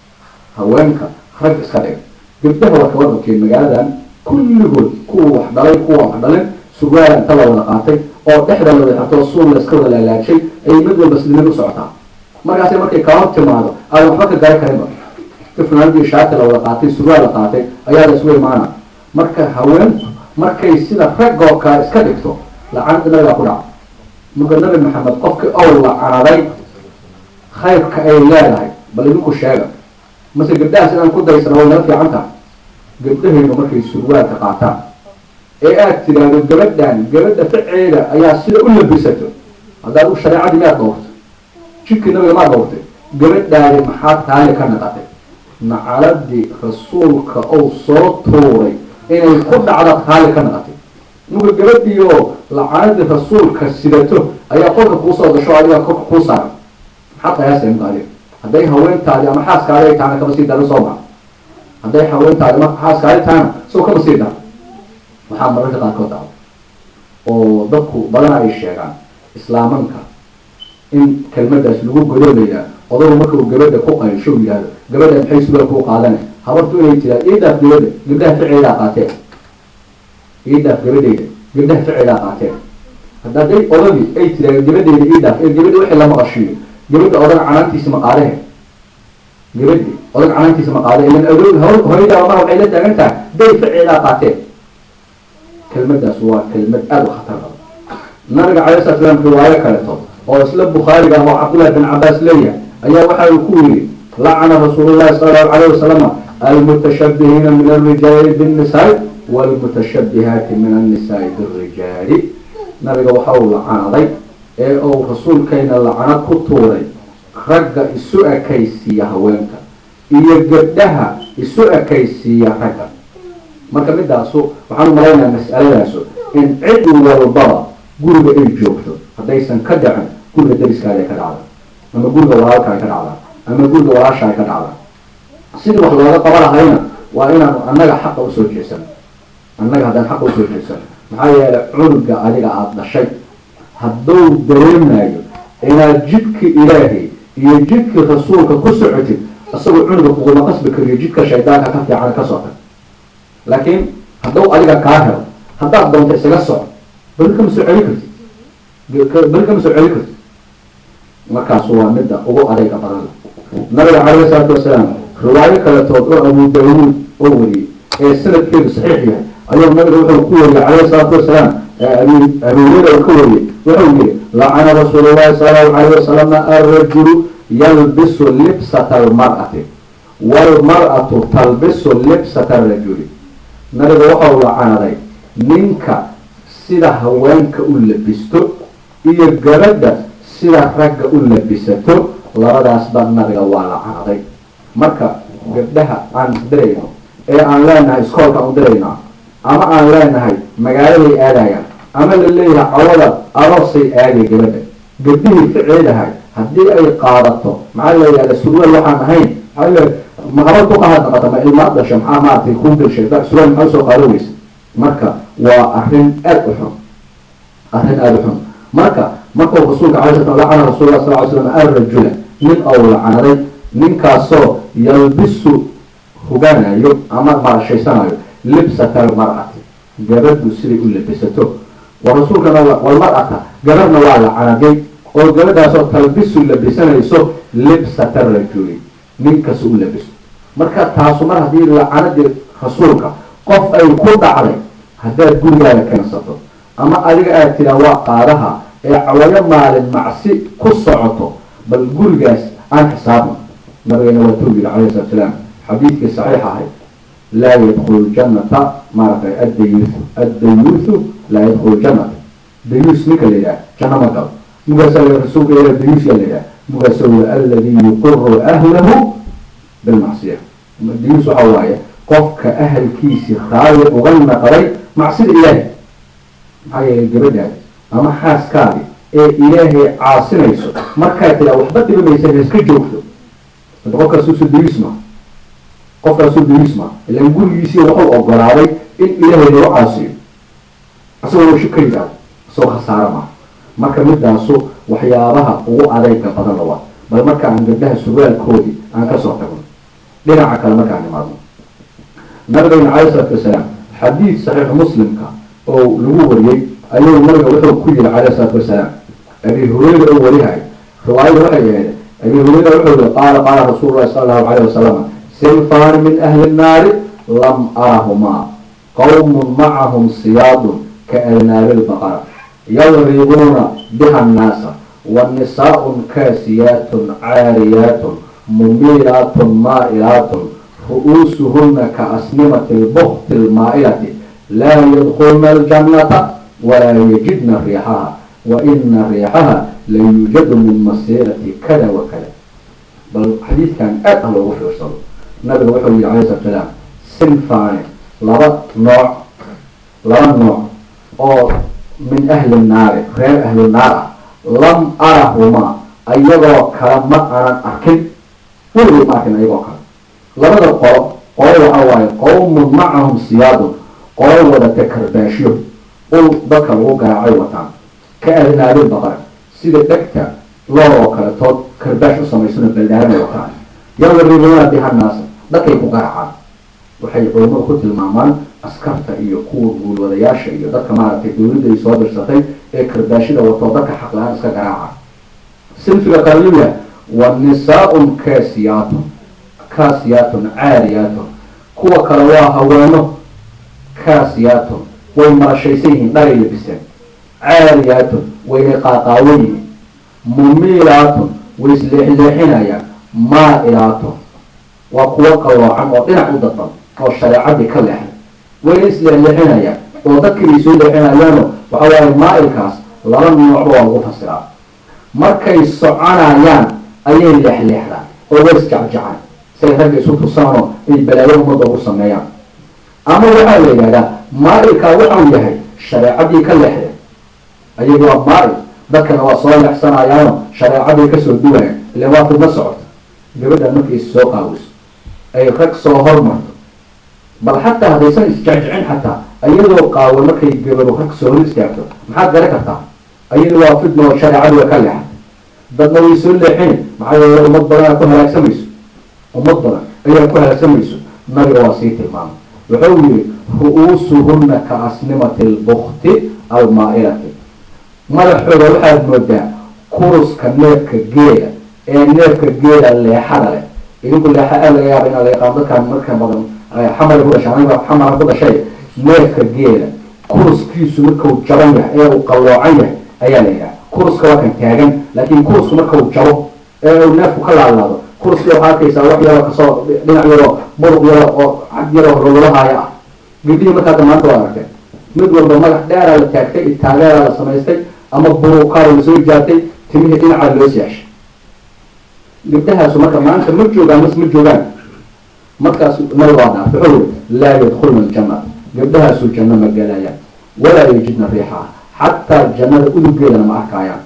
dhiga gabdhaha waa kawada keen magaaladan kulligood kuwa wax dhalay kuwa wax dhalin sugaal inta la wada qaatay oo dhexda la wada suul la iska wada laalaashay ay mid walba sidii u socotaa markaas markay ka hor timaado aan waxba ka gaar karin فلان شاكل ولا قاتل سؤال قاتل أيها سوي معنا مركا هون مركا يصير رجع كإسكالكتو لعن إذا يقول نقول النبي محمد قفك أول عربي خير كأي لا لا بل يمكن الشارع مثل قداس أنا كنت يسرع ولا في عنتها قلته إنه مركا السؤال تقاطع إيه أكتر يعني جبدة فعيلة أيها سيد أول بيسته هذا هو الشريعة دي ما دورت شك النبي ما دورته جبدة محط هاي كانت تعطي معرض رسولك أو صوت طوري إن الكل على هاي كانت تعطي نقول جبدة يو لعرض رسولك سيدته أيها قلت قوسا وشو عليها قوسا حتى ياسين قالي هذا هوين تالي أما حاس كاري تانا كبسيط ده صوبا هذا هوين تالي أما حاس كاري تانا سو كبسيط ده محمد رجع قاطع oo dadku badan ay sheegaan islaamanka in kelmadaas lagu godoleeyaa odagu markuu gabadha ku qaysho yiraahdo gabadha maxay suuqa ku qaadanay habartu inay tira iidaaf gabadha ficilaa qaateen iidaaf gabadha ficilaa qaateen hadday odagi ay tira gabadheeda iidaaf gabadha wixii lama qashiyo gabadha odag canaantiisa ma qaadahe gabadhi odag canaantiisa ma qaadahe in adoog hooyada ma waxay la taagantaa day ficilaa qaateen كلمة سواء كلمة أبو خطر نرجع عليه الصلاة والسلام في رواية كالتو وأسلب بخاري قال عبد الله بن عباس ليا أي واحد الكوري لعن رسول الله صلى الله عليه وسلم المتشبهين من الرجال بالنساء والمتشبهات من النساء بالرجال نرجع وحول عاضي أو رسول كين لعن كطوري رجع السوء كيسية هوانك يجدها السوء كيسية رجع marka midaasu waxaan maleeynaa mas'aladaasu in cid walba guriga ay joogto hadaysan ka dhacin guriga dariskaaga ka dhacdo ama guriga walaalkaaga ka dhacdo ama guriga walaashaaga ka dhacdo sidii wax looga qaban lahayna waa inaan annaga xaq u soo jeesan annaga haddaan xaq u soo jeesan maxaa yeelay cunuga adiga aad dhashay hadduu dareemayo inaad jidka ilaahay iyo jidka rasuulka ku socotid asagoo cunuga kuguma qasbi kariyo jidka shaydaanka ka fiican ka socota لكن هدو أليك كاهر هدا دونت إسقاصه بلكم سعيكت مركز هو مدة أبو عليك برا نبي عليه الصلاة والسلام رواية كلا توقع أبو داود أولي السنة كيف صحيحة اليوم نبي الكوري عليه الصلاة والسلام أبي هريرة الكوري وحولي لعن رسول الله صلى الله عليه وسلم الرجل يلبس لبسة المرأة والمرأة تلبس لبسة الرجل nabiga waxa uu canaday ninka sida haweenka u labisto iyo gabadha sida ragga u labisato labadaas baa nabiga waa la canaday marka gabdhaha aan dirayno ee aan leenahay iskoolka aan dirayno ama aan leenahay magaalada aadaya ama la leeyahay awada aroosay aadi gabadha gabdhihii ficilahay haddii ay qaadato maxaa la yiraahdaa surwaal waxaan ahayn مقابل تقهد نقطة ما المادة شمعة ما تكون بالشيء ده سؤال محوسه قالويس مركا وأهرين أدحهم مركا الرسول عليه الصلاة والسلام عن رسول الله صلى الله عليه وسلم الرجل من أول عنري من كاسو يلبس هجانا يوم أمر مع الشيطان لبسة المرأة جبد سري كل لبسته ورسول كان والمرأة جبرنا وعلى عنري والجبد أصلا تلبس اللبسنا يسو لبسة الرجل من كسول لبسه marka taas mar hadii la canadi rasuulka qof ay ku dhacday hadaa guriga keensato ama adiga aad tira waa qaadaha ee cawaya maalin macsi ku socoto bal gurigaas aan xisaabno nabiga waa tuubi alayhi salaam xadiidka saxiix ah la yadkhul jannata marqa ad-dayuth la yadkhul jannata dayuth nikaleya jannama gal mugasal rasuulka ila dayuth yalaya mugasal alladhi yuqirru ahlihi بالمعصية ديوس عواية قفك أهل كيسي خالق وغنى قري معصية إلهي هاي الجبدة أما حاس كاري إلهي عاصنا يسو مركات لو حبت بما يسهل كجوفته قفك سوس ديوسما قفك سوس ديوسما اللي نقول يسي وحو أقبل علي إن إلهي لو عاصي أصلا شكري ذلك سو خسارة ما مركا مدى سو وحيارها وعليك بدل الله بل مركا عن جبدها سوال كودي عن كسوة تقول لنا كلامك عن الماضي نبي عليه الصلاة والسلام حديث صحيح مسلم أو لغوري أيوه نبي وحده كل عليه الصلاة والسلام أبي هريرة أولها رواية وحده أبي هريرة وحده قال رسول الله صلى الله عليه وسلم صنفان من أهل النار لم أرهما قوم معهم صياد كأذناب البقرة يضربون بها الناس والنساء كاسيات عاريات مميلات مائلات رؤوسهن كأسنمة البخت المائلة لا يدخلن الجنة ولا يجدن ريحها وإن ريحها ليوجد من مسيرة كذا وكذا. بل حديث كان أقل وفي صلى النبي وحي عليه الصلاة والسلام صنفان لرى نوع أو من أهل النار غير أهل النار لم أرهما أيضا كلمة أنا أكل كل ما كان أيضا لماذا قالوا قوم معهم صياد قالوا ولا تكرباشيو قل ذكروا قاعي وطعم كأذناب البقرة سيدة دكتا لو كرتوت كرباش سميسون بالدهان وطعم يضربون بها الناس ذكي بقاعا waxay culimadu ku tilmaamaan askarta iyo kuwa guulwadayaasha iyo dadka maaragtay dawladda ay soo dirsatay ee karbaashida wato dadka xaq la-aan iska garaaca sinfiga qaaliya wa nisaa'un kaasiyaatun caariyaatun kuwa kale waa haweeno kaasiyaatun way marashaysan yihiin dhar iyo biseen caariyaatun wayna qaaqaawan yihiin mumiilaatun way isleexleexinayaan maa'ilaatun waa kuwo qalloocan oo dhinac u dadban oo shareecadii ka leexday wayna isleexleexinayaan oo dadkii bay soo leexinayaano waxa waaye maa'ilkaas laba noocba waa lagu fasiraa markay soconayaan ayay leexleexdaan oo way isjacjacaan say ragga isu tusaanoo ay balaayo ummadda ugu sameeyaan ama waxaa la yidhahdaa maa'ilkaa wuxuu yahay shareecadii ka leexday ayagu waa maa'il dadkana waa soo leexsanayaano shareecadii kasoo duwayaan ile waa fidna socota gabadhan markay is soo qaawiso ay rag soo hormarto bal xataa haddaysan isjecjicin xataa iyadoo qaawan markay gabadho rag soo hor istaagto maxaad garan kartaa ayadu waa fidna oo shareecadu waa ka leexay dadna way soo leexin maxaa yeele ummad badan ku halaagsamayso ayaa ku halaagsamayso nabiga waa sii tilmaamay wuxuu yidhi ru'uusuhunna ka asnimati albukti almaa'ilati madaxooda waxaad moodaa kuruska neefka geela ee neefka geela leexada leh idinku leexa laga yaaba inaa la yaqaan dadkaan marka badan xamar ku dhashay aniga xamara ku dhashay neefka geela kuruskiisu markuu jaban yahay ee uu qalloocan yahay ayaa la yidhaha kuruska waa kan taagan laakiin kurusku markuu jabo ee uu neefku ka laalaado kuruskii waxaa arkaysaa wax yaroo kasoo dhinac yaroo muruq yaro oo cad yaroo rololahaaya ah gabdhihii markaa damaanta waa aragteen mid walba madax dheeraa la taagtay taageeraa la samaystay ama buruqaara la soo jaartay timihii dhinacaa loo seexshay gabdhahaasu marka maanta ma joogaan mas ma joogaan markaas nabiga waa dhaaf wuxuu laa yadkhulna aljanna gabdhahaasu janno ma galayaan walaa yajidna riixaha xataa jannada uduggeedana ma arkaayaan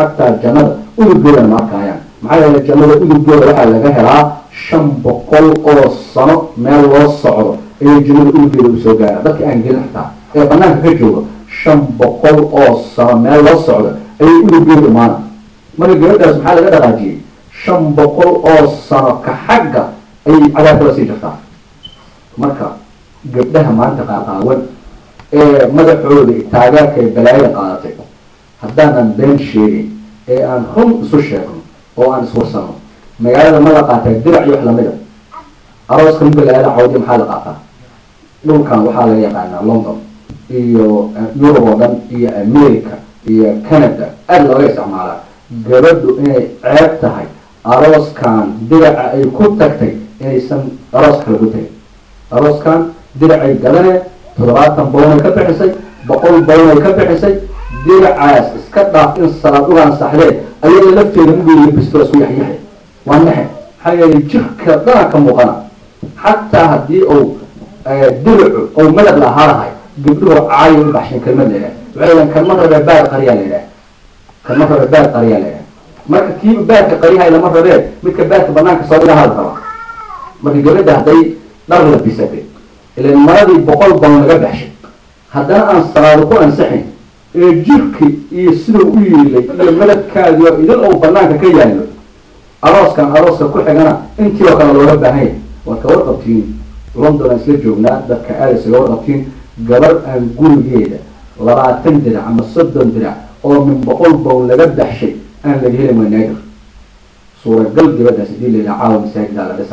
maxaa yeele jannada uduggeeda waxaa laga helaa 500 oo sano meel loo socdo ayay jannada uduggeeda usoo gaara dadka aan gelin xataa ee banaanka ka jooga 500 oo sano meel loo socdo ayay uduggeeda imaana marka gabadhaas maxaa laga dhaqaajiyey 500 oo sano ka xagga ayay cadaabkala sii jirtaa marka gabdhaha maanta qaaqaawan ee madaxooda taagaarka ee balaayada qaadatay haddaanan been sheegay ee aan run isu sheegno oo aan iswarsano magaalada ma la qaataa dirac iyo wax lamida arooska marka la aada cawdi maxaa la qaataa dhulkan waxaa laga yaqaanaa london iyo yurub oo dhan iyo america iyo canada aada looga isticmaalaa gabadhu inay ceeb tahay arooskan diraca ay ku tagtay inaysan arooska lagu tagin arooskan diracay gadanee 70 boonay ka bixisay 100 boonay ka bixisay diracaas iska dhaaf in salaad ugaan saxdee ayada lafteeda mugeeya bistoos u yaxyaxay waa naxe maxaa yeelay jirka dhana ka muuqana xataa haddii uu diracu ou madab lahaa lahay gabdhuhu caayo u baxshin kelmad leedahay waxay leedahay kalma rabee baad qariyaa leedahay marka kiiba baadka qariyahay lama rabee midka baadka banaanka soo dhigaha la rabaa marka gabadha hadday dhar la bisatay ilan maradii 100 baan laga baxshay haddana aan salaado ku ansixin ee jirki iyo siduu u yeelay iyo madabkaadi oo idin oo banaanka ka yaallo arooska ku xigana intii oo kale looga baahan yahay waa ka warqabtiin london aan isla joognaa dadka aada isaga warqabtiin gabar aan gurigeeda 20 dirac ama 30 dirac oo min 100 bown laga baxshay aan laga helin waa naadir suuragal gabadhaas hadii la yidhaha caawa masaajida la dhisaa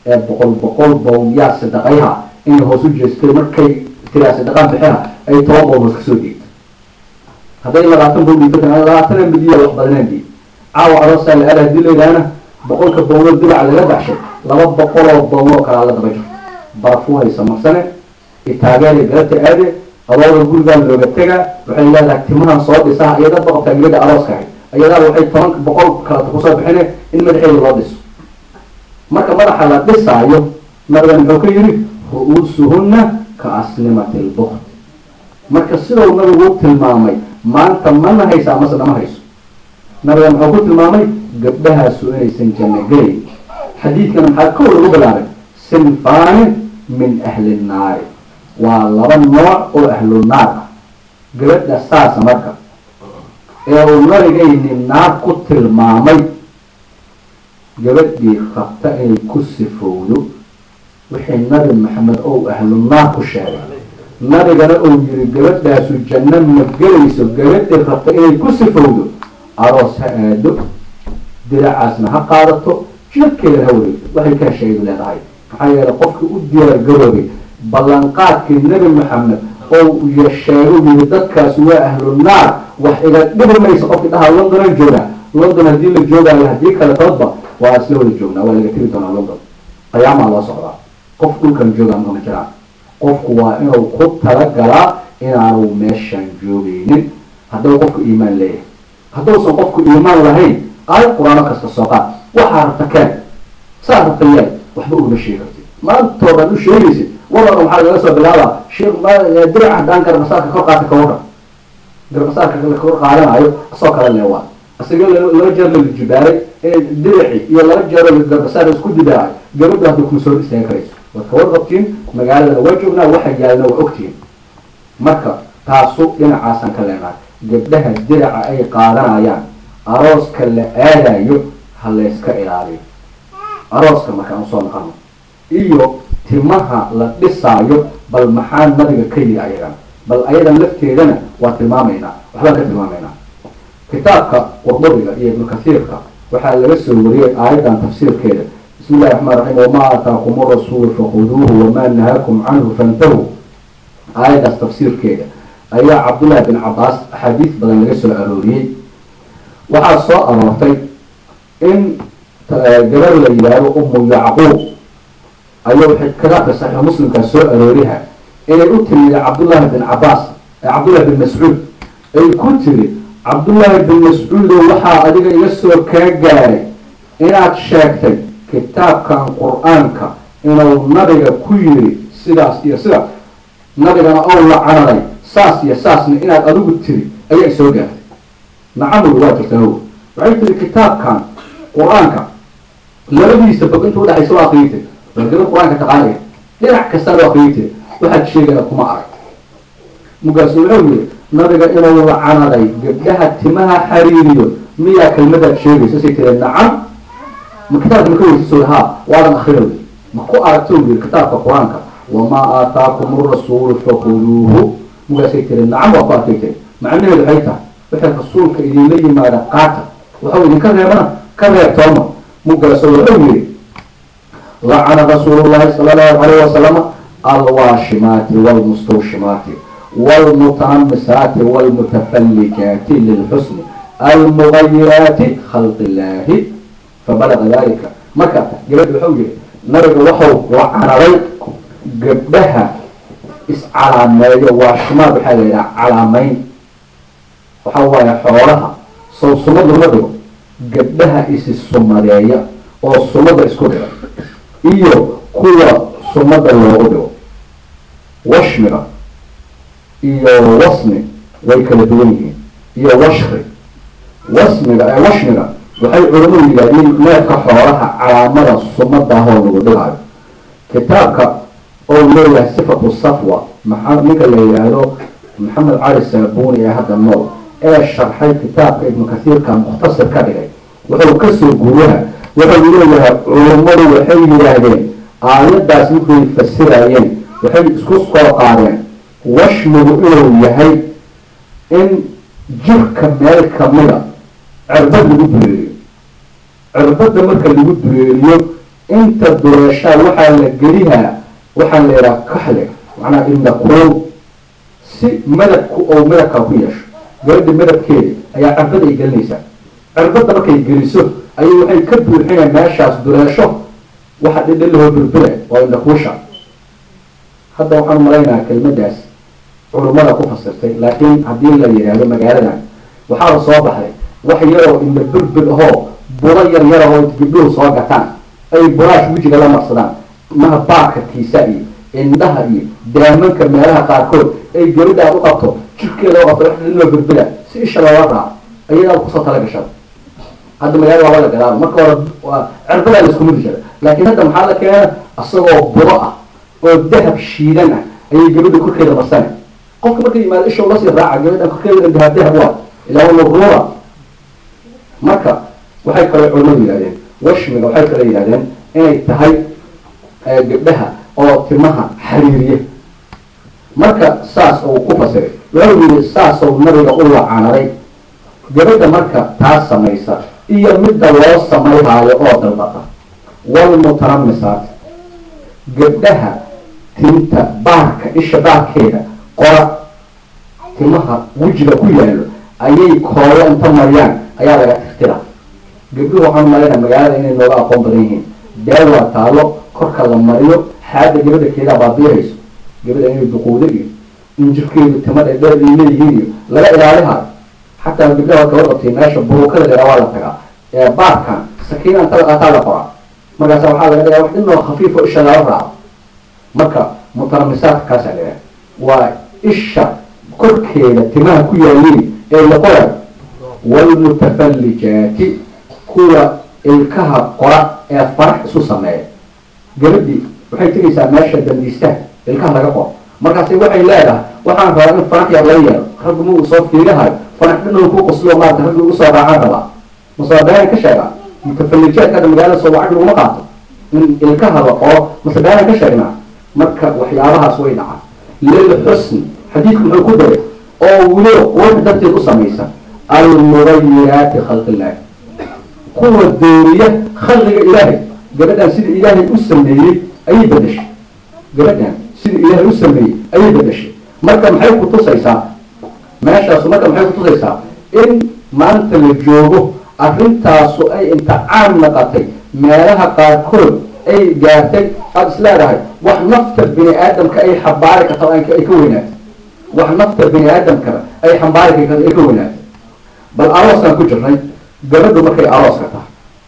boqol bown yaa sadaqayha in hoos u jeestay markay tiraa sadaqaan bixina ay 10 bown hoos kasoo dhiigto hadday 20 bown dhiigto 20 midiya wax badanaan dhiig caawa aroosaa la adaa dilaylaana boqolka bownoo dilaca laga baxshay 200 bownoo kalaa la daba jiro barafuunaysa marsane itaageeray galabta aade adooga gurigaan looga tegaa waxay leedahay timahan soo dhisaha iyada boqortaa gabadha arooska ahayd ayadaa waxay 10 kalata kusoo bixine in madaxeeda loo dhiso marka madaxa la dhisaayo nabigan muxuu ka yidhi ru'uusuhunna ka aslimati lbukht marka sidau nabigu u tilmaamay maanta mana haysa amase nama hayso nabigan muxuu ku tilmaamay gabdhahaasu inaysan janno gelayn xadiidkana maxaa kow lagu bilaabay sinfaani min ahli nnaari waa 2 nooc oo ahlu naar ah gabadha saasa marka ee uu nabigayni naar ku tilmaamay gabadhii rabta inay ku sifowdo wixii nabi maxamed ou ahlu naar ku sheegay nabigana uu yiri gabadhaasu janno ma gelayso gabadhii rabta inay ku sifowdo aroos ha aado diracaasna ha qaadato jirkeeda ha wareegto waxay kaa sheegi leedahay maxaa yeelay qofkii u diyaar garoobay ballanqaadkii nabi maxamed oo sheegay yiri dadkaas waa ahlu naar wax iga dhibi mayso qofkii dhaha london joogaa london haddii la joogaayo haddii kale toodba waa isla wada joognaa waa laga tegi doonaa london qiyaamaa loo socdaa qof dhulkan joogaa ma jiraan qofku waa inuu ku talagalaa inaanu meeshan joogaynin hadduu qofku iimaan leeyahay hadduusan qofku iimaan lahayn aayad qur-aano kasta soo qaad waxaa rabta keen saa rabta yeel waxba ugama sheegi kartid maantoo dhan u sheegaysid walaba waxaa laga soo bilaabaa sheekh dirac haddaan garbasaarka kor qaata ka waran garbasaarka kor qaadanayo asoo kala leewaa isaga laba jeer la jibaaray diraci iyo 2 jeer oo garbasaar isku didaay gabadha hadda kuma soo istaagi karayso waad ka warqabtiin magaalada waa joognaa waxa yaalna waa ogtiin marka taasu dhinacaasan ka leenahay gabdhaha diraca ay qaadanayaan arooska la aadayo ha la iska ilaaliyo arooska markaan soo naqano iyo timaha la dhisaayo bal maxaa nabiga ka yiri ayagan bal ayadan lafteedana waa tilmaamaynaa waxbaan ka tilmaamaynaa kitaabka qurdubiga iyo ibnu kasiirka waxaa laga soo wariyay aayadan tafsiirkeeda بسم الله الرحمن الرحيم وما آتاكم الرسول فخذوه وما نهاكم عنه فانتهوا آية تفسير كده أي عبد الله بن عباس حديث بدل نجس الأروري وحصى أمرتي إن جبل ليلى أم يعقوب أيوة كذا صحيح مسلم كسر أروريها إن قلت لي عبد الله بن عباس عبد الله بن مسعود أي كنت لي عبد الله بن مسعود وحى أديك يسر كجاري إن أتشاكتي kitaabkan qur-aanka inuu nabiga ku yiri sidaas iyo sidaas nabigana oo la canaday saas iyo saasna inaad adigu tiri ayaa soo gaartay nacamul waa jirtaa waxay tiri kitaabkan qur-aanka labadiisa bog intuu dhaxayso waa qiitay balgaba qur-aanka taqaanaya dhinac kasta waa qiitay waxaad sheegaya kuma arag mugaas wuxuu yiri nabiga inuu la canaday gabdhaha timaha xariiriyo miyaa kelmadaad sheegayso si tiri nacam كتاب مكوي سورها وعلى آخره مكو أرتوه الكتاب القرآن وما آتاكم الرسول فخذوه مجاسيتر نعم وقاتيتر مع أنه الحيطة وحيث الرسول كإذن لي ما رقاته وحاول كذا يمنى كذا يبتوما مجاسوه أولي لعن رسول الله صلى الله عليه وسلم الواشمات والمستوشمات والمتنمسات والمتفلكات للحسن المغيرات خلق الله فبلغ ذلك مكة جبت بحوجه نرجع وحو وعرضي جبدها على ما واشما بحاجة على مين وحوا حولها صمد المدو جبدها الصمدية أو الصمد الإسكودية إيو كوا صمد الوغدو وشمرة إيو وصمي ويكالدوني إيو وشخري وشمرة waxay culimadu yidhaahdeen neefka xoolaha calaamada sumada hoo lagu dhigaayo kitaabka oo leeyahay sifatu safwa ninka la yidhaahdo maxamed cali saabuuni ee hadda nool ee sharxay kitaabka ibnu kasiirka mukhtasar ka dhigay wuxuu kasoo guuraha wuxuu leeyahay culimadu waxay yidhaahdeen aayadaas markay fasirayeen waxay isku soo qaadeen washmigu inuu yahay in jirka meel kamida cirbad lagu duleeliyo cirbada marka lagu duleeliyo inta dureeshaa waxaa la gelihaa waxaa la yidhaha kaxle macnaa indhakuul si madabku oo madabkaa ku yeesho gabadha madabkeeda ayaa cirbad ay gelinaysaa cirbadda markay geliso ayay waxay ka buuxinaa meeshaas dureesho waxa dhidhilahoo birbira oo indhakuusha hadda waxaan malaynaha kelmadaas culummada ku fasirtay laakiin haddii la yidhaahdo magaaladan waxaaba soo baxday wax yaroo indha birbir ahoo bulo yar yar ahoo gabdhuhu soo gataan ay buraash wejiga la marsadaan maha baarkarkiisa iyo indhaha iyo daamanka meelaha qaarkood ay gabadha aad u qabto jirkeeda u qabto wax dhidhiloo birbira si isha loola raaco ayadaa kusoo tala gashada hadda magaalada waa la gadaalo marka hore waa cirbadaa la isku midi jira laakiin hadda maxaa la keena asagoo bulo ah oo dahab shiidan ah ayay gabadha korkeeda marsana qofka marka yimaado isha ula sii raaca gabadhan korkeeda dahab waa ilaa nuruura marka waxay kale culimadu yidhahdeen washmiga waxay kale yidhahdeen inay tahay gabdhaha oo timaha xariiriya marka saas uu ku fasiray wuxuu yidhi saasou nabiga u lacanaday gabadha marka taas samaysa iyo midda loo samayhaayo oo dalbata walmutanamisaat gabdhaha tinta baarka isha baarkeeda qora timaha wejiga ku yaallo ayay kooyo inta mariyaan ayaa laga tirtira gabdhuhu waxaan malayna magaalada inay nooga aqoon badan yihiin daawaa taalo korka la mariyo xaada gabadha keedaa baabiirayso gabadha inay duquudo iyo in jirkeedu tima dheerdheer ay leeyihiin iyo laga ilaalihayo xataa gabdhaha kaba qabtay meesha buruukada dheera waa la tagaa ee baarkan sakiina inta la qaataa la qoraa markaasa waxaa laga dhigaa wax dhinoo khafiifo isha lala raaco marka mutanamisaadka kaasaa dhigaa waa isha korkeeda timaha ku yaaliin ee la qorayo waalmutafallijaati kuwa ilkaha qora ee farax isu sameeya gabadhii waxay tegaysaa meesha dambiistaan ilkaha laga qoro markaasi waxay leedahay waxaan rabaa in farax yar la yeelo raggu ma uu soo fiigahayo farax dhinoo ku qoslo maarata raggi ugu soo raacaan rabaa masaabeana ka sheegaa mutafallijaadka hadda magaalada soo wacdi laguma qaato in ilkaha la qoro masabeana ka sheegnaa marka waxyaabahaas way dhacaan lilxusni xadiidku muxuu ku daray oo weliba quruux darteed u samaysa almugayiraati khalqillaahi kuwa dooriya khalqiga ilaahay gabadhan sida ilaahay u sameeyey ayay bedeshay gabadhan sida ilaahay u sameeyey ayay bedeshay marka maxay ku tusaysaa meeshaasu marka maxay ku tusaysaa in maanta la joogo arrintaasu ay inta caan naqatay meelaha qaarkood ay gaartay aada is leedahay wax nafta bini aadamka ay xambaari karta ay ka weynaatay wax nafta bini aadamkana ay xambaari karta ay ka weynaatay bal arooskaan ku jirnay gabadhu markay arooska tahay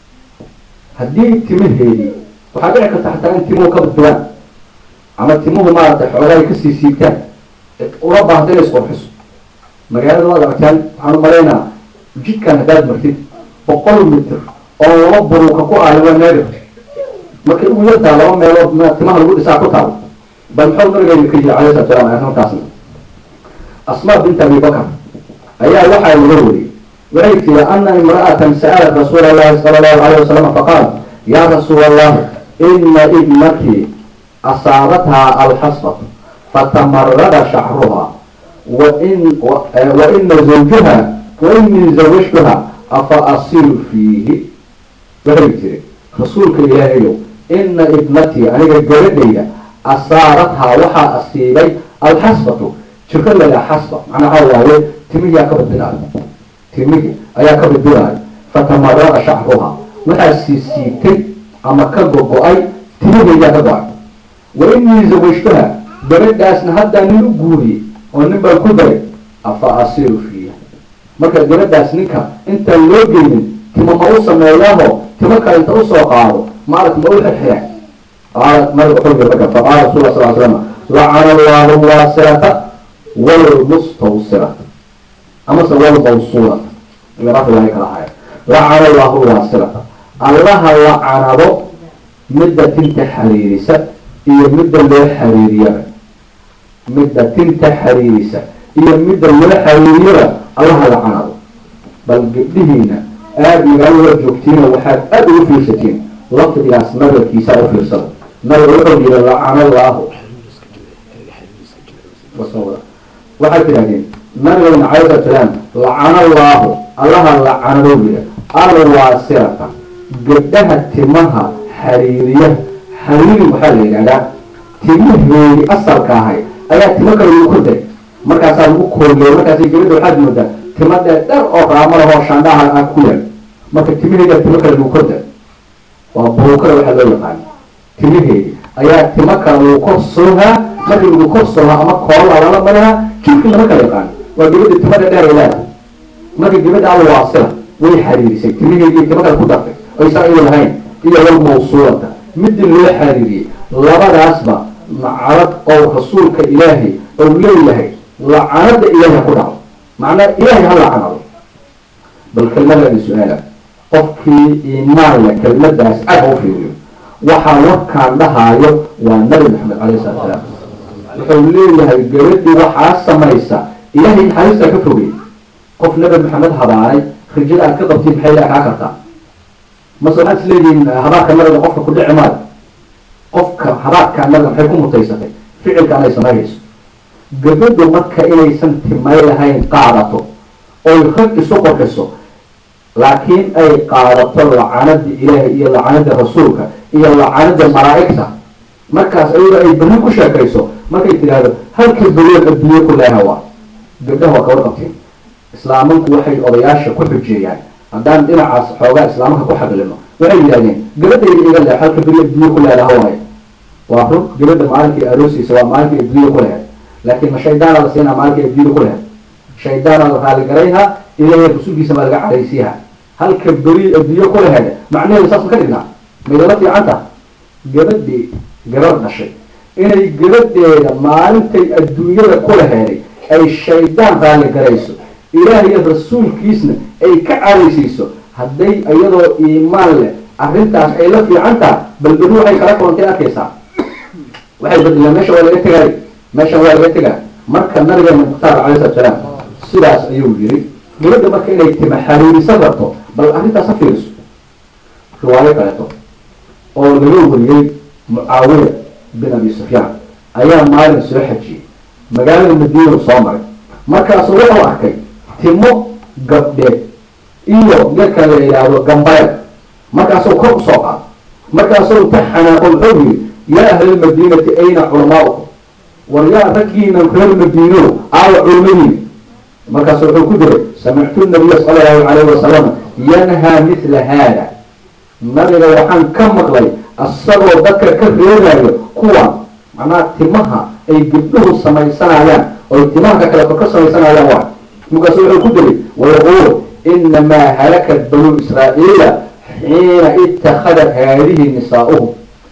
haddii timaheedii waxaa dhici karta xataa in timuhu ka badbadaan ama timuhu maaragtay xoogaa ay kasii siibtaan uma baahda inay isqorxiso magaalada waad aragtaan waxaan u malaynaa jidkan haddaad martid 100 mitir oo laba buruuka ku aali waa naadir markay ugu yartaa laba meelood timaha lagu dhisaa ku taalo bal muxuu nabigeena ka yiri calayhi salaatu wasalaam arrintaasna asmaa bint abi bakar ayaa waxaa laga wariyey waxay tiri anna imra'atan sa'alat rasuula allahi sala allahu calayhi wasalam faqaalat yaa rasuula allah ina ibnaki asaabathaa alxasbatu fatamarada shacruha waina zawjuha wainii zawajtuha afa asiru fiihi waxay tiri rasuulka ilaahayow ina ibnatii aniga gabadhayda asaarathaa waxaa asiibay alxasbatu jirka lagaa xasba macnaha waaye timihii aa ka badbinaayo timihii ayaa ka badbinaayo fatamarada shacruha waxaa siisiibtay ama ka go-go-ay timihayyaa ka go-ay wainii zawajtuha gabadhaasna haddaa nin u guuriyey oo nin baan ku daray afa asiru fiiha marka gabadhaas ninka intaan loo geynin tima ma u sameeyaaho tima kale inta usoo qaado maaragta ma u xirxireen nabiga wuxuu yiri marka faqaala rasuulullah sal l slam lacana allahu lwaasirata walmustawsirata amase walmawsuulata laba riwaayo kala haya lacana allahu lwaasirata allaha lacanado midda tinta xariirisa iyo midda loo xariiriyaba midda tinta xariirisa iyo midda loo xariiriyaba allaha lacanado bal gabdhihiina aada magaalada joogtiina waxaad aada ugu fiirsatiin lafdigaas nabarkiisa u fiirsada nabiga wuxuu yiri lacana allaahu waxaad tidhahdeen nabigayna calayhi salaatu salaam lacana allaahu allaha lacanado yiri alwaasirata gabdhaha timaha xariiriya xariiri waxaa la yidhahdaa timaheedi asalka ahay ayaa timo kale lagu korday markaasaa lagu koolleey markaasi gabadha waxaad moodaa timo dheer oo raamo lahoo shaandhaha ah ku yaal marka timaheedaa timo kale lagu korday waa buukada waxaa loo yaqaana timaheedi ayaa timo kale lagu kor soohaa markii lagu kor soohaa ama koolaa lala marihaa jirkii lama kala yaqaano waa gabadha timo dheer ay leedahay marka gabadha alla waasila way xariirisay timaheedi iyo timo kale ku dartay aysan iyu lahayn iyo wal mawsuulata midii loo xariiriyey labadaasba nacalad oo rasuulka ilaahay ou leeyahay lacanada ilaahay ku dhaco macnaa ilaahay ha lacanado bal kelmadaadi su-aala qofkii iimaan leh kelmadaas aad ha u fiiriyo waxaa warkaan dhahaayo waa nabi maxamed calayhi salatu salaam wuxuu leeyahay gabadhii waxaa samaysa ilaahay naxariistaa ka fogey qof nabi maxamed habaaray rijada aad ka qabtiin maxay kaa kartaa mase waxaad is leeyihiin habaarka nabiga qofka ku dhici maayo qofka habaarkaa nabiga maxay ku mutaysatay ficilkaan ay samaynayso gabadhu marka inaysan timay lahayn qaadato oy rag isu qorxiso laakiin ay qaadato lacanada ilaahay iyo lacanada rasuulka iyo lacanada malaa'igta markaas ayadoo ay beri ku sheekayso markay tidhaahdo halka beriyood adduunye ku leehawaa gabdhaha waa kawar qabteen islaamanku waxay odayaasha ku xujeeyaan haddaan dhinacaas xoogaa islaamaka ku xadilino waxay yidhahdeen gabadhayda iga leex halka beri adduunye ku leedaha waayo waa run gabadha maalinkii aroosiisa waa maalinkii adduunye ku lehed laakiin ma shaydaana la siinaa maalinkii adduunye ku lehed shaydaana la raaligarayhaa ilaahay rasuulkiisa baa laga cadhaysiiha halka beri adduunye ku lehed macnaheedu saas ma ka dhignaa maydala fiicanta gabadhii gabar dhashay inay gabadheeda maalintay adduunyada ku laheeday ay shaydaan raaligarayso ilaahay rasuulkiisna ay ka cadhaysiiso hadday iyadoo iimaan leh arrintaas ay la fiicantaa bal beri waxay kala kulantay arkaysaa waxay badilaa meesha waa laga tegaay meeshan waa laga tegaa marka nabigeena mukhtaar calayhi salatu salaam sidaas ayuu yiri gabadha marka inay tima xariirisan rabto bal arrintaas ha fiiriso riwaayo kaleeto oo laga wariyey mucaawiya bin abi sufyaan ayaa maalin soo xajiyey magaalada madiina soo maray markaasuu wuxuu arkay timo gabdheed iyo geedkan la yidhaahdo gambareed markaasuu kor usoo qaado markaasuu ta xanaaqo wuxuu yiri yaa ahlalmadiinati ayna culamaaukum war yaa raggiina reer madiino aawa culamadiina markaasu wuxuu ku diray samictu nabiya sala allahu calayhi wasalam yanhaa mithla haada nabiga waxaan ka maqlay asagoo dadka ka reebayo kuwan macnaha timaha ay gabdhuhu samaysanayaan oy timaha ka kale ka samaysanayaan waa markaasu wuxuu ku diray wayaquul inamaa halakat banuu israa'iila xiina ittakhada haadihi nisaa'uhum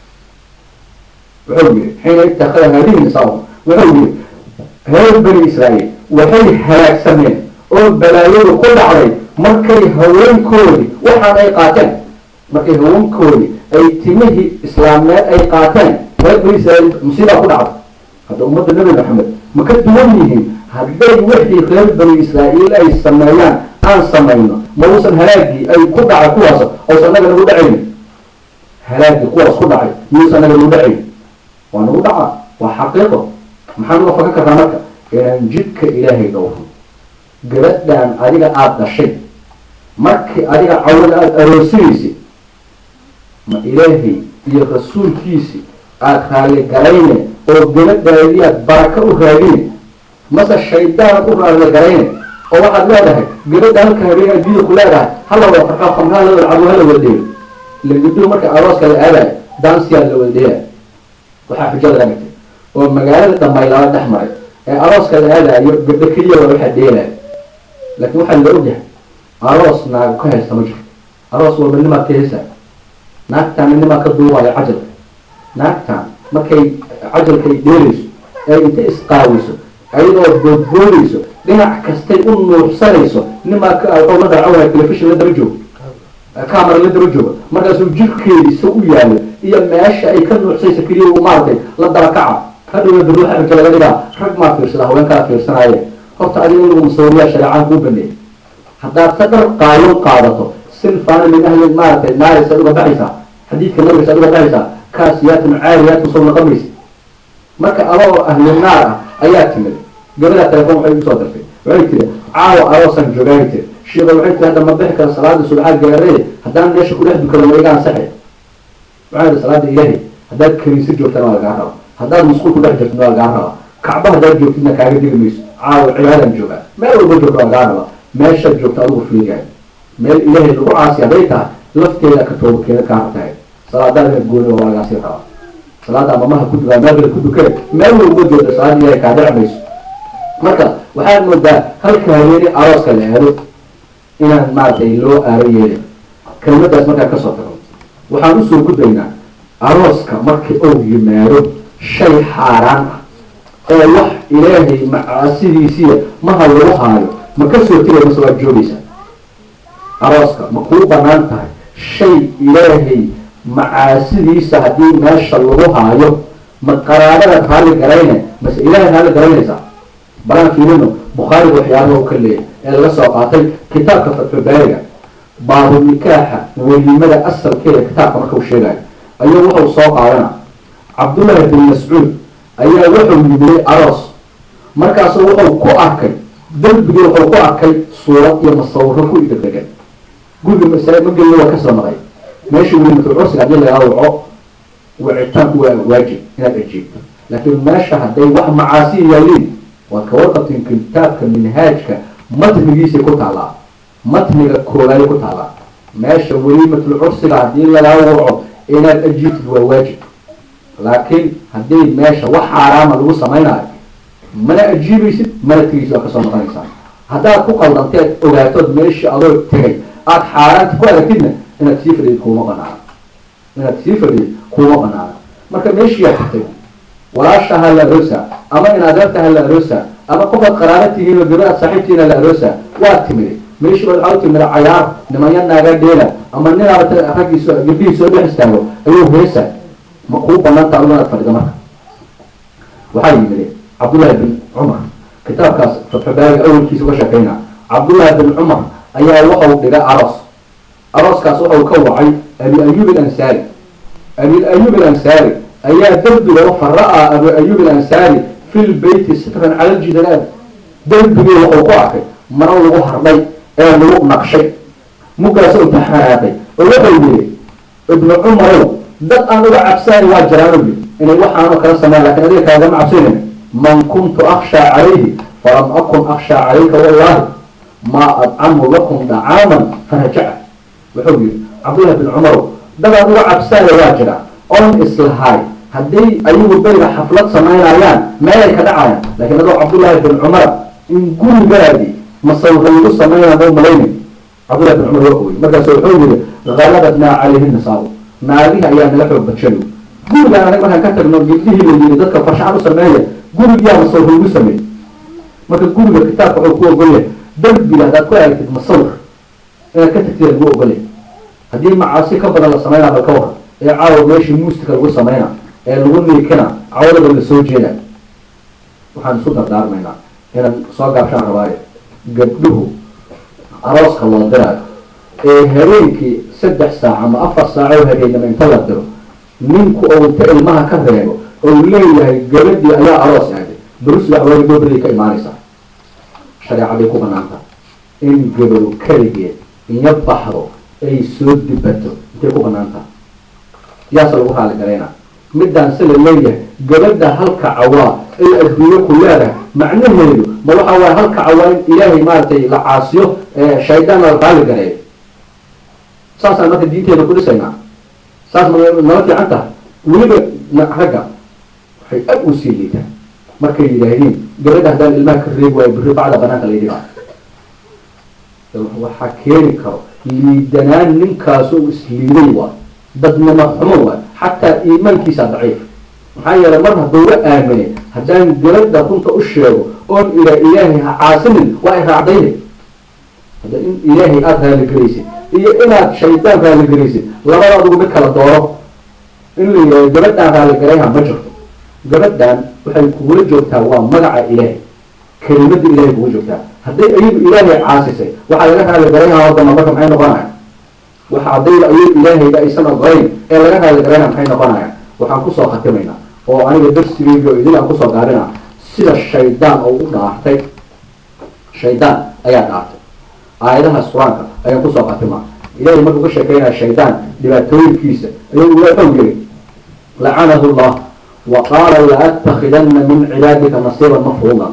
wuxuu yiri xiina ittakhada haadihi nisaa'uhum wuxuu yiri reer bani israa'iil waxay halaagsameen oo balaayadu ku dhacday markay haweenkoodii waxaan ay qaateen markay haweenkoodii ay timihii islaameed ay qaateen reer bani israa'iil musiibaa ku dhacday hadda ummadda nabi maxamed ma ka duwan yihiin hadday wixii reer bani israa'iil ay sameeyaan aan samayno ma uusan halaagii ay ku dhacay kuwaas oosan naga nagu dhacaynin halaagii kuwaas ku dhacay miyuusan naga nagu dhacaynin waa nagu dhacaa waa xaqiiqo maxaan uga fakan karnaa marka inaan jidka ilaahay dhowro gabadhaan adiga aada dhashay markii adiga cawada aada aroosinaysid ma ilaahay iyo rasuulkiisi aada raaligarayne oo gabadhaadii aad baraka u raadine mase shaydaan u raaligarayne oo waxaad leedahay gabadha halka habeen adduunya ku leedahay hala wada farkaa khamraa la wada cabo hala wada dheelo ila gabdhuhu marka arooska la aadayo daansiyaa la wada dheelay waxaa xujo laga dhigtay oo magaalada dhamaylaala dhex maray ee arooska la aadayo gabdho keliya waa waxaa dheelaya laakiin waxaa la ogyahay aroos naaga ka haysta ma jirto aroos walba nimaad ka haysaa naagtaana nimaa ka duubayo cajalka naagtaan markay cajalkay dheelayso ee intay isqaawiso ayadoo boodboodayso dhinac kastay u nuuxsanayso nimaa la dacawaya telefishin la daba joogo camera la daba joogo markaasuu jirkeediisa u yaalo iyo meesha ay ka nuuxsaysa keliya u maartay la daba kaca hadhowna daruuxa inta laga dhigaa rag maa fiirsada haween kala fiirsanaaye horta adiga in lagu musawiyaa shareecaan kuu baneeyay haddaad ka dhar qaayon qaadato sinfaana min ahli maaragtay naaris aad uga baxaysaa xadiidka nabigas aad uga baxaysaa kaasiyaatun caariyaatun soo naqamaysa marka adoo ahli naar ah ayaa timid gabadhaa telefoon waxay igu soo dartay waxay tiri caawa aroosan joogaay tiri shiiqa waxay tiri hadda ma bixi kara salaada subaxaad gaaree haddaan meesha ku dhex dukada ma iga ansaxay وعند صلاة إلهي هذا كنيسة جوتنا ولا جارها هذا مسكون كله جوتنا ولا جارها كعبة هذا جوتنا كعبة دي الميس عاو عيالا جوبا ما هو جوتنا ولا جارها ما شد جوتنا أول في جاي ما الإلهي الرعاس يا بيتها لفت كذا كتوب كذا كارتاي صلاة ده يقول ولا جاسيها صلاة أمامها كنت ما غير كنت كذا ما هو جوتنا صلاة إلهي كعبة ميس marka waxaad moodaa halka habeeni arooska la helo inaan maaragtay loo aarayeelin kelmadaas markaa ka soo tago waxaan usoo gudbaynaa arooska markii uu yimaado shay xaaraan ah oo wax ilaahay macaasidiisiya maha lagu haayo ma ka soo tegay mase waad joogaysaa arooska ma kuu banaan tahay shay ilaahay macaasidiisa haddii meesha lagu haayo ma qaraabada raalli garayne mase ilaahay raalli garaynaysaa بلان فيلمه بخاري وحيانه وكله اللي سوى قاتل كتاب فتح بارجة بعض النكاح والمدى أثر كده كتاب مركب الشيء أيه وحو سوق علينا عبد الله بن مسعود أيه وحو من أرس مركز وحو كو أكل دل بيقول وحو كو أكل صورة يمصور كو يتبقى قول المسائل ما قال له كسر مغاي ماشي من العرس قاعد يلا يروع وعتاب واجب هنا الجيب لكن ماشي هدي واحد معاصي يلين وكورقة كتابك منهاجك متنجيسي كتالا متنجا كولاي كتالا ماشي وليمة العرس قاعدين لا يوعوا إلى الأجيب والواجب لكن هدي ماشي وحرام لو سمينا ما أجيب يصير ما تجيسي وكسر مغانيسان هذا كوكا ودانتين أولاتود ماشي أدور تغي أك حاران تكوى لكن إنك تسيفر دي كوما قناعا إنك تسيفر دي كوما قناعا مركا ماشي يحتاج ولا شهر لروسا أما إن أدرتها لروسا أما قفت قرارتي هي وجبات صاحبتي لروسا واتمري مش بالعوت من العيار لما ينا قديلا أما نلا حقي جبي سؤال يحسنه أيوه هيسا مقوبة ما تعلمنا الفرق مرة وحي مري عبد الله بن عمر كتاب كاس فتح بارك أول كيس وشكينا عبد الله بن عمر أيها وقوا لقاء عرس كاس وقوا كوعي أبي أيوب الأنساري أيها درب وفر رأى أبو أيوب الأنساري في البيت سترا على الجدران درب وقوعك مروا وحر لي أعملوا نقشي مقاسوا تحراتي وقال ابن عمر دق أنا وعبساني واجرانبي إن الوحى أنا كان سمع لكن هذه كان عبساني من كنت أخشى عليه فلم أكن أخشى عليك والله ما أطعم لكم دعاما فرجع وحبي عبد الله بن عمر دق أنا وعبساني واجران أون إصلاحي هدي أيوب البيضة حفلات سماينا عيان ما يكدعايا لكن هذا عبد الله بن عمر إن كل بلدي مصوغ يقول سماينا دون ملايين عبد الله بن عمر يقوي مركز سيحوني غلبتنا عليه النصاب ما عليها أيام لفع بتشلو قول لي أنا مثلا كتب إنه جيت لي اللي ذكر فشعر سمايا قول لي يا مصوغ يقول سمايا مركز قول لي الكتاب حقوق قول لي درب لي هذا كويس مصوغ أنا كتب كتير قول لي هدي معاصي كبر الله سماينا بالكوره عاود ماشي موسك الغو سمينا الغني كنا عاود اللي سو جينا waxaan soo dardaarmaynaa inaan soo gaabshaan rabaayo gabdhuhu arooska loo diraa habeenkii 3 saac ama 4 saac oo habeenimo inta la diro ninku oo inta ilmaha ka reebo oo leeyahay gabadhii ayaa aroos aaday durus wax wali gabadhii ka imaanaysaa shariicadii ku banaanta in gabadhu kaligeed in baxdo ay soo dibato intay ku banaanta ياسر وحال قرينا مدان سل الليل قبلنا هلك عوا الدنيا كلها معناه هيدو ما هو هلك عوان إلهي مالتي لعاصيه شيطان الغال قريب ساسا ما تدينتي لكل سنة ساسا ما نرتي عنها وليبا نحرقها حي أبو سيليتا مركي إلهيين قبلنا هدان الماء كريب ويبري بعد بنات الليل وحكيني كرو لدنان ننكاسو اسليليوا بدنا مفهوم حتى إيمانك ضعيف محايا لمرة دورة آمنة هدان جرد كنت أشيره قول إلى إلهي عاصم وإيه عضيه هذا إن إلهي أدها لكريسي إيه إنا شيطان أدها لكريسي لما رأضوا بك للدورة إن جرد أدها لكريها مجر جرد دان وحي كورجوتها ومدع إلهي كلمة إلهي كورجوتها هدي أيب إلهي عاصسي وحي لها لكريها وضم بكم عين قناع وحاضر أيوب إلهي بأيسان الغرين إلا لها لقرينا محين قناع وحنقصوا ختمينا وأنا درس فيديو إذن أنقصوا قارنا سيدا الشيطان أو دعتي الشيطان أيها دعتي آياتها السرانك أيها أنقصوا ختمها إلهي ما بقول شكينا الشيطان لباتوين كيسة يقول لعنه الله وقال لأتخذن من عبادك نصيبا مفروضا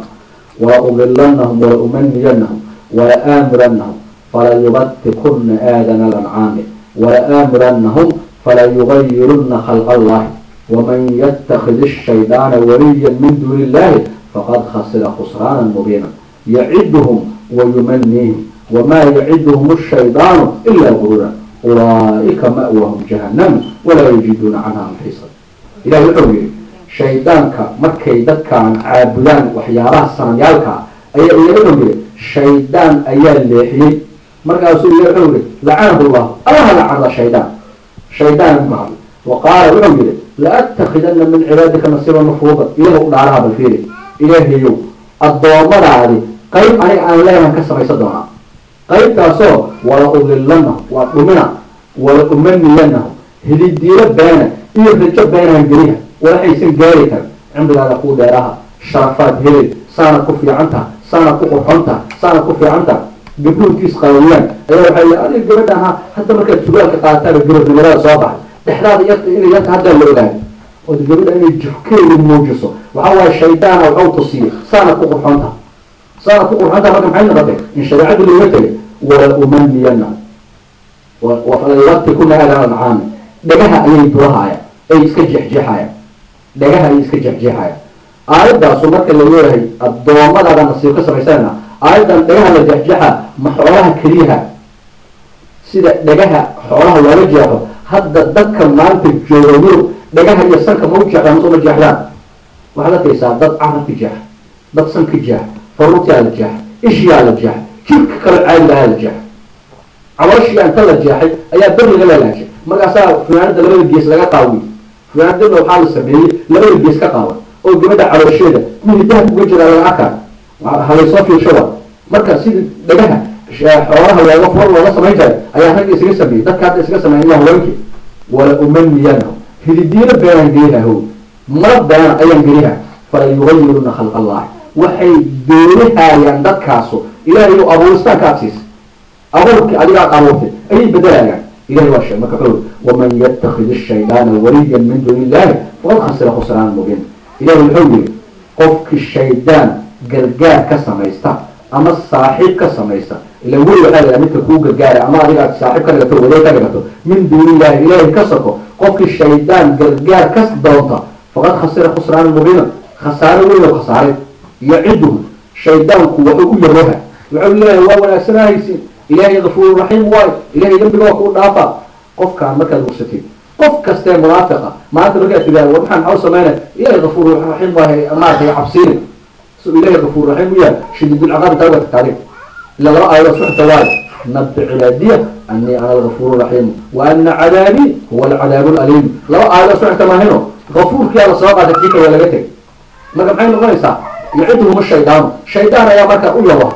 وأضلنهم ولأمنينهم ولآمرنهم فلا يبتكن آذان الأنعام ولآمرنهم فلا يغيرن خلق الله ومن يتخذ الشيطان وليا من دون الله فقد خسر خسرانا مبينا يعدهم ويمنيهم وما يعدهم الشيطان إلا غرورا أولئك مأواهم جهنم ولا يجدون عنها محيصا إلهي الحوي شيطانك مركي دكان عابدان وحيارها السنيالك أي الحوي شيطان أيال الليحي مركي رسول الله الحوي لعنه الله لعن شيطان معه وقال الحوي لأتخذن من عبادك نصيبا مفروضا إلهي أقدارها بالفيري إلهي يو الضوامر هذه قيب أنا لا ينكسر يصدقها قيب تاسو ولا أضلنه وأؤمنه ولا أمنينه هذه الديرة بينه إيه الرجال بينها الجريها ولا حيسين جاريها عند هذا قول دارها شرفات هيل صار كفي عنها صار كفر عنها صار كفي عنها بيقول كيس قويان أيوة حي أنا جبتها حتى ما كانت تقول كقاتل الجرب من ولا صابح تحرار إني يتهدى الأولاد وتقول إني جفكين الموجسه وهو الشيطان أو تصير صار كفر عنها صار كفر عنها ما كان حين ربك إن شرعت اللي مثله ولا أمنينه وفلا يبتكن آذان الأنعام دجاها أي برهايا أي إسكجحجحايا دجاها أي إسكجحجحايا أيضا صورك اللي يوري الضوامر هذا نصير قصة رسالة أيضا دجاها الجحجحة محورها كريها سيدا دجاها حورها ورجعه هذا ذكر مالك الجورو دجاها يسانك موجع نصوم الجحلان وهذا تيسا ضد عرف الجح ضد سنك الجح فروتي على الجح إيش على الجح كيف كالعين لها الجح عواشي أن تلا الجاحي أيها بري غلا لاجه مرقاسا فلان ده لما الجيس لغا قاوي فلان ده لو حال السبيلي لما الجيس كقاوي أو جمد عواشي ده من الدهب وجل على العكار هذا يصافي الشوى مرقا سيد دقاها حوارها ولا غفور ولا سمعي جاي أيها هناك يسيق السبيل ده كانت يسيق سمعي الله ولنكي ولا أمنيانه في الدين بيان جريها هو مرض بيان أيام جريها فلا يغيرون خلق الله وحي دونها يندكاسو إلهي أبو استاكاتيس أقولك أديك أقولك أي بداية إلهي واشي ما كحول ومن يتخذ الشيطان وليا من دون الله فقد خسر خسران مبين إلهي الحولي قفك الشيطان قرقار كسميستا أما الصاحب كسميستا إلا هو هذا مثل كو قرقار أما أديك صاحب كنغتو وليك كنغتو من دون الله إلهي كسكو قفك الشيطان قرقار كسدونتا فقد خسر خسران مبين خسارة ولا خسارة يعده شيطان كوحو يروها يقول الله هو أسناه يسين إلهي غفور رحيم واي إلهي ذنب وكون نافع قف كان مكان مرستين قف كستين مرافقة ما أنت رجعت إلهي وبحن أو سمانة إلهي غفور رحيم واي ما هي حبسين إلهي غفور رحيم ويا شديد العقاب توبة التاريخ إلا رأى رسول توالي نبع عبادية أني أنا الغفور الرحيم وأن عذابي هو العذاب الأليم لو رأى رسول تماهنه غفور كي على صلاة تكتيك ولا جتك ما كان عين غيسا يعدهم الشيطان يا مكة أولوه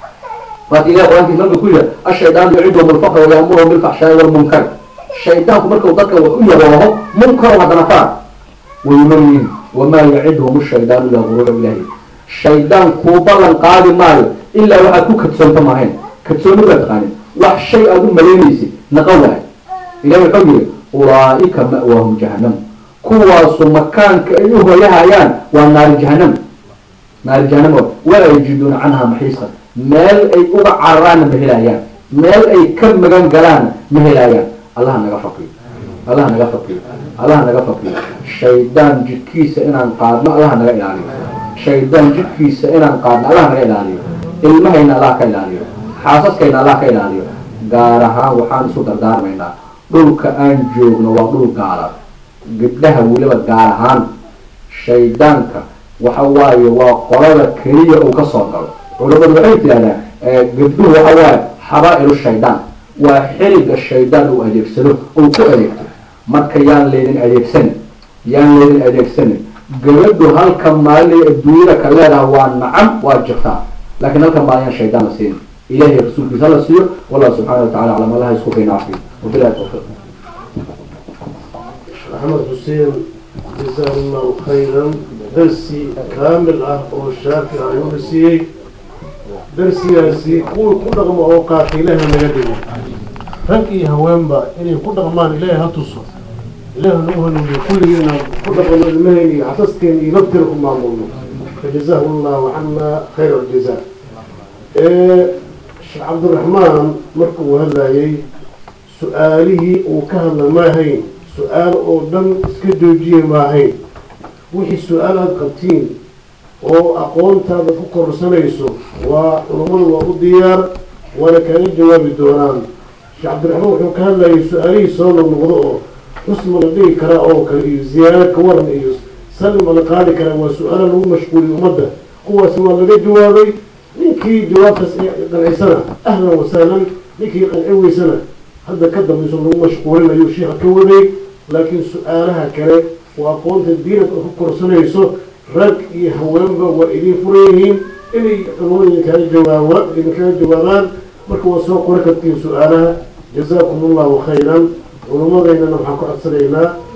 وقال إلهي قرآن في المنبي كله الشيطان يعدهم الفقر ويأمرهم بالفحشاء والمنكر الشيطان كمركه وذكر وإيا وهو منكر وضنفار ويمنين وما يعدهم الشيطان إلا غرور إلهي الشيطان كوبالا قادم ماله إلا وحكو كتسون تماهين كتسون مغتغاني وحشي أدو ملينيسي نقوله إلهي حقيقي أولئك مأواهم جهنم كواس مكان كأيوه لها يان والنار جهنم نار جهنم ولا يجدون عنها محيصا مال أي أوبا عران مهلايان مال أي كم مغان قران مهلايان الله نغفقي الله نغفقي شيطان جدكيس إنان قادنا الله نغفقي شيطان جدكيس إنان قادنا الله نغفقي المهين الله كيلاني حاسس كينا الله كيلاني قارها وحان سودر دار مينا دولك أنجوغنا ودول قارا قبلها ولبا قارهان شيطانك وحواي وقرارة كرية وكسوطر ولما دعيت يعني قبلوه وحواي حرائر الشيطان وحرق الشيطان وأديكسنه وكأديكته marka yaan leedin adeegsan gabadhu halkan maali adduunyada ka leedahay waa nacam waa jirtaa laakiin halkan baa shaydaan siin ilaahay rasuulkiisa la siiyo wallahu subhanahu wa ta'ala ala ma laha isku keenaafi wabillahi tawfiq أحمد حسين جزاه الله خيرا درسي كامل أو شاكر يونسي درسي كل رغم أوقات لها من يدي ركي هوانبا إني كل غمان إليه هتصل إليه نوهن وكل ينا كل غمان المهني عطسكني يبتركم مع الله فجزاه الله عنا خير الجزاء. الشيخ عبد الرحمن مركو هلا سؤاله وكهلا ما هين سؤال أو دم سكدوجي ما هين وحي سؤال القبتين أو أقوم هذا فكر سنيسو ونمر والديار ولا كان الجواب الدوران. الشيخ عبد الرحمن كهلا سؤالي صار الموضوع اسم لديه كراء زيارة كورن إيوس سلم على قالك وسؤال هو مشغول ومدة هو سؤال لديه جوابي نيكي جواب قلعي سنة أهلا وسهلا نيكي قلعي سنة هذا كذا من سنة مشغولين أيو شيخ كوري لكن سؤالها كره وأقول الدين أفكر سنة يسو رك يهوان وإلي فريهين إلي يقولون إن كان جوابان مركوا سوق وركبتين سؤالها. جزاكم الله خيرا ولما غيرنا نحكوا أكثر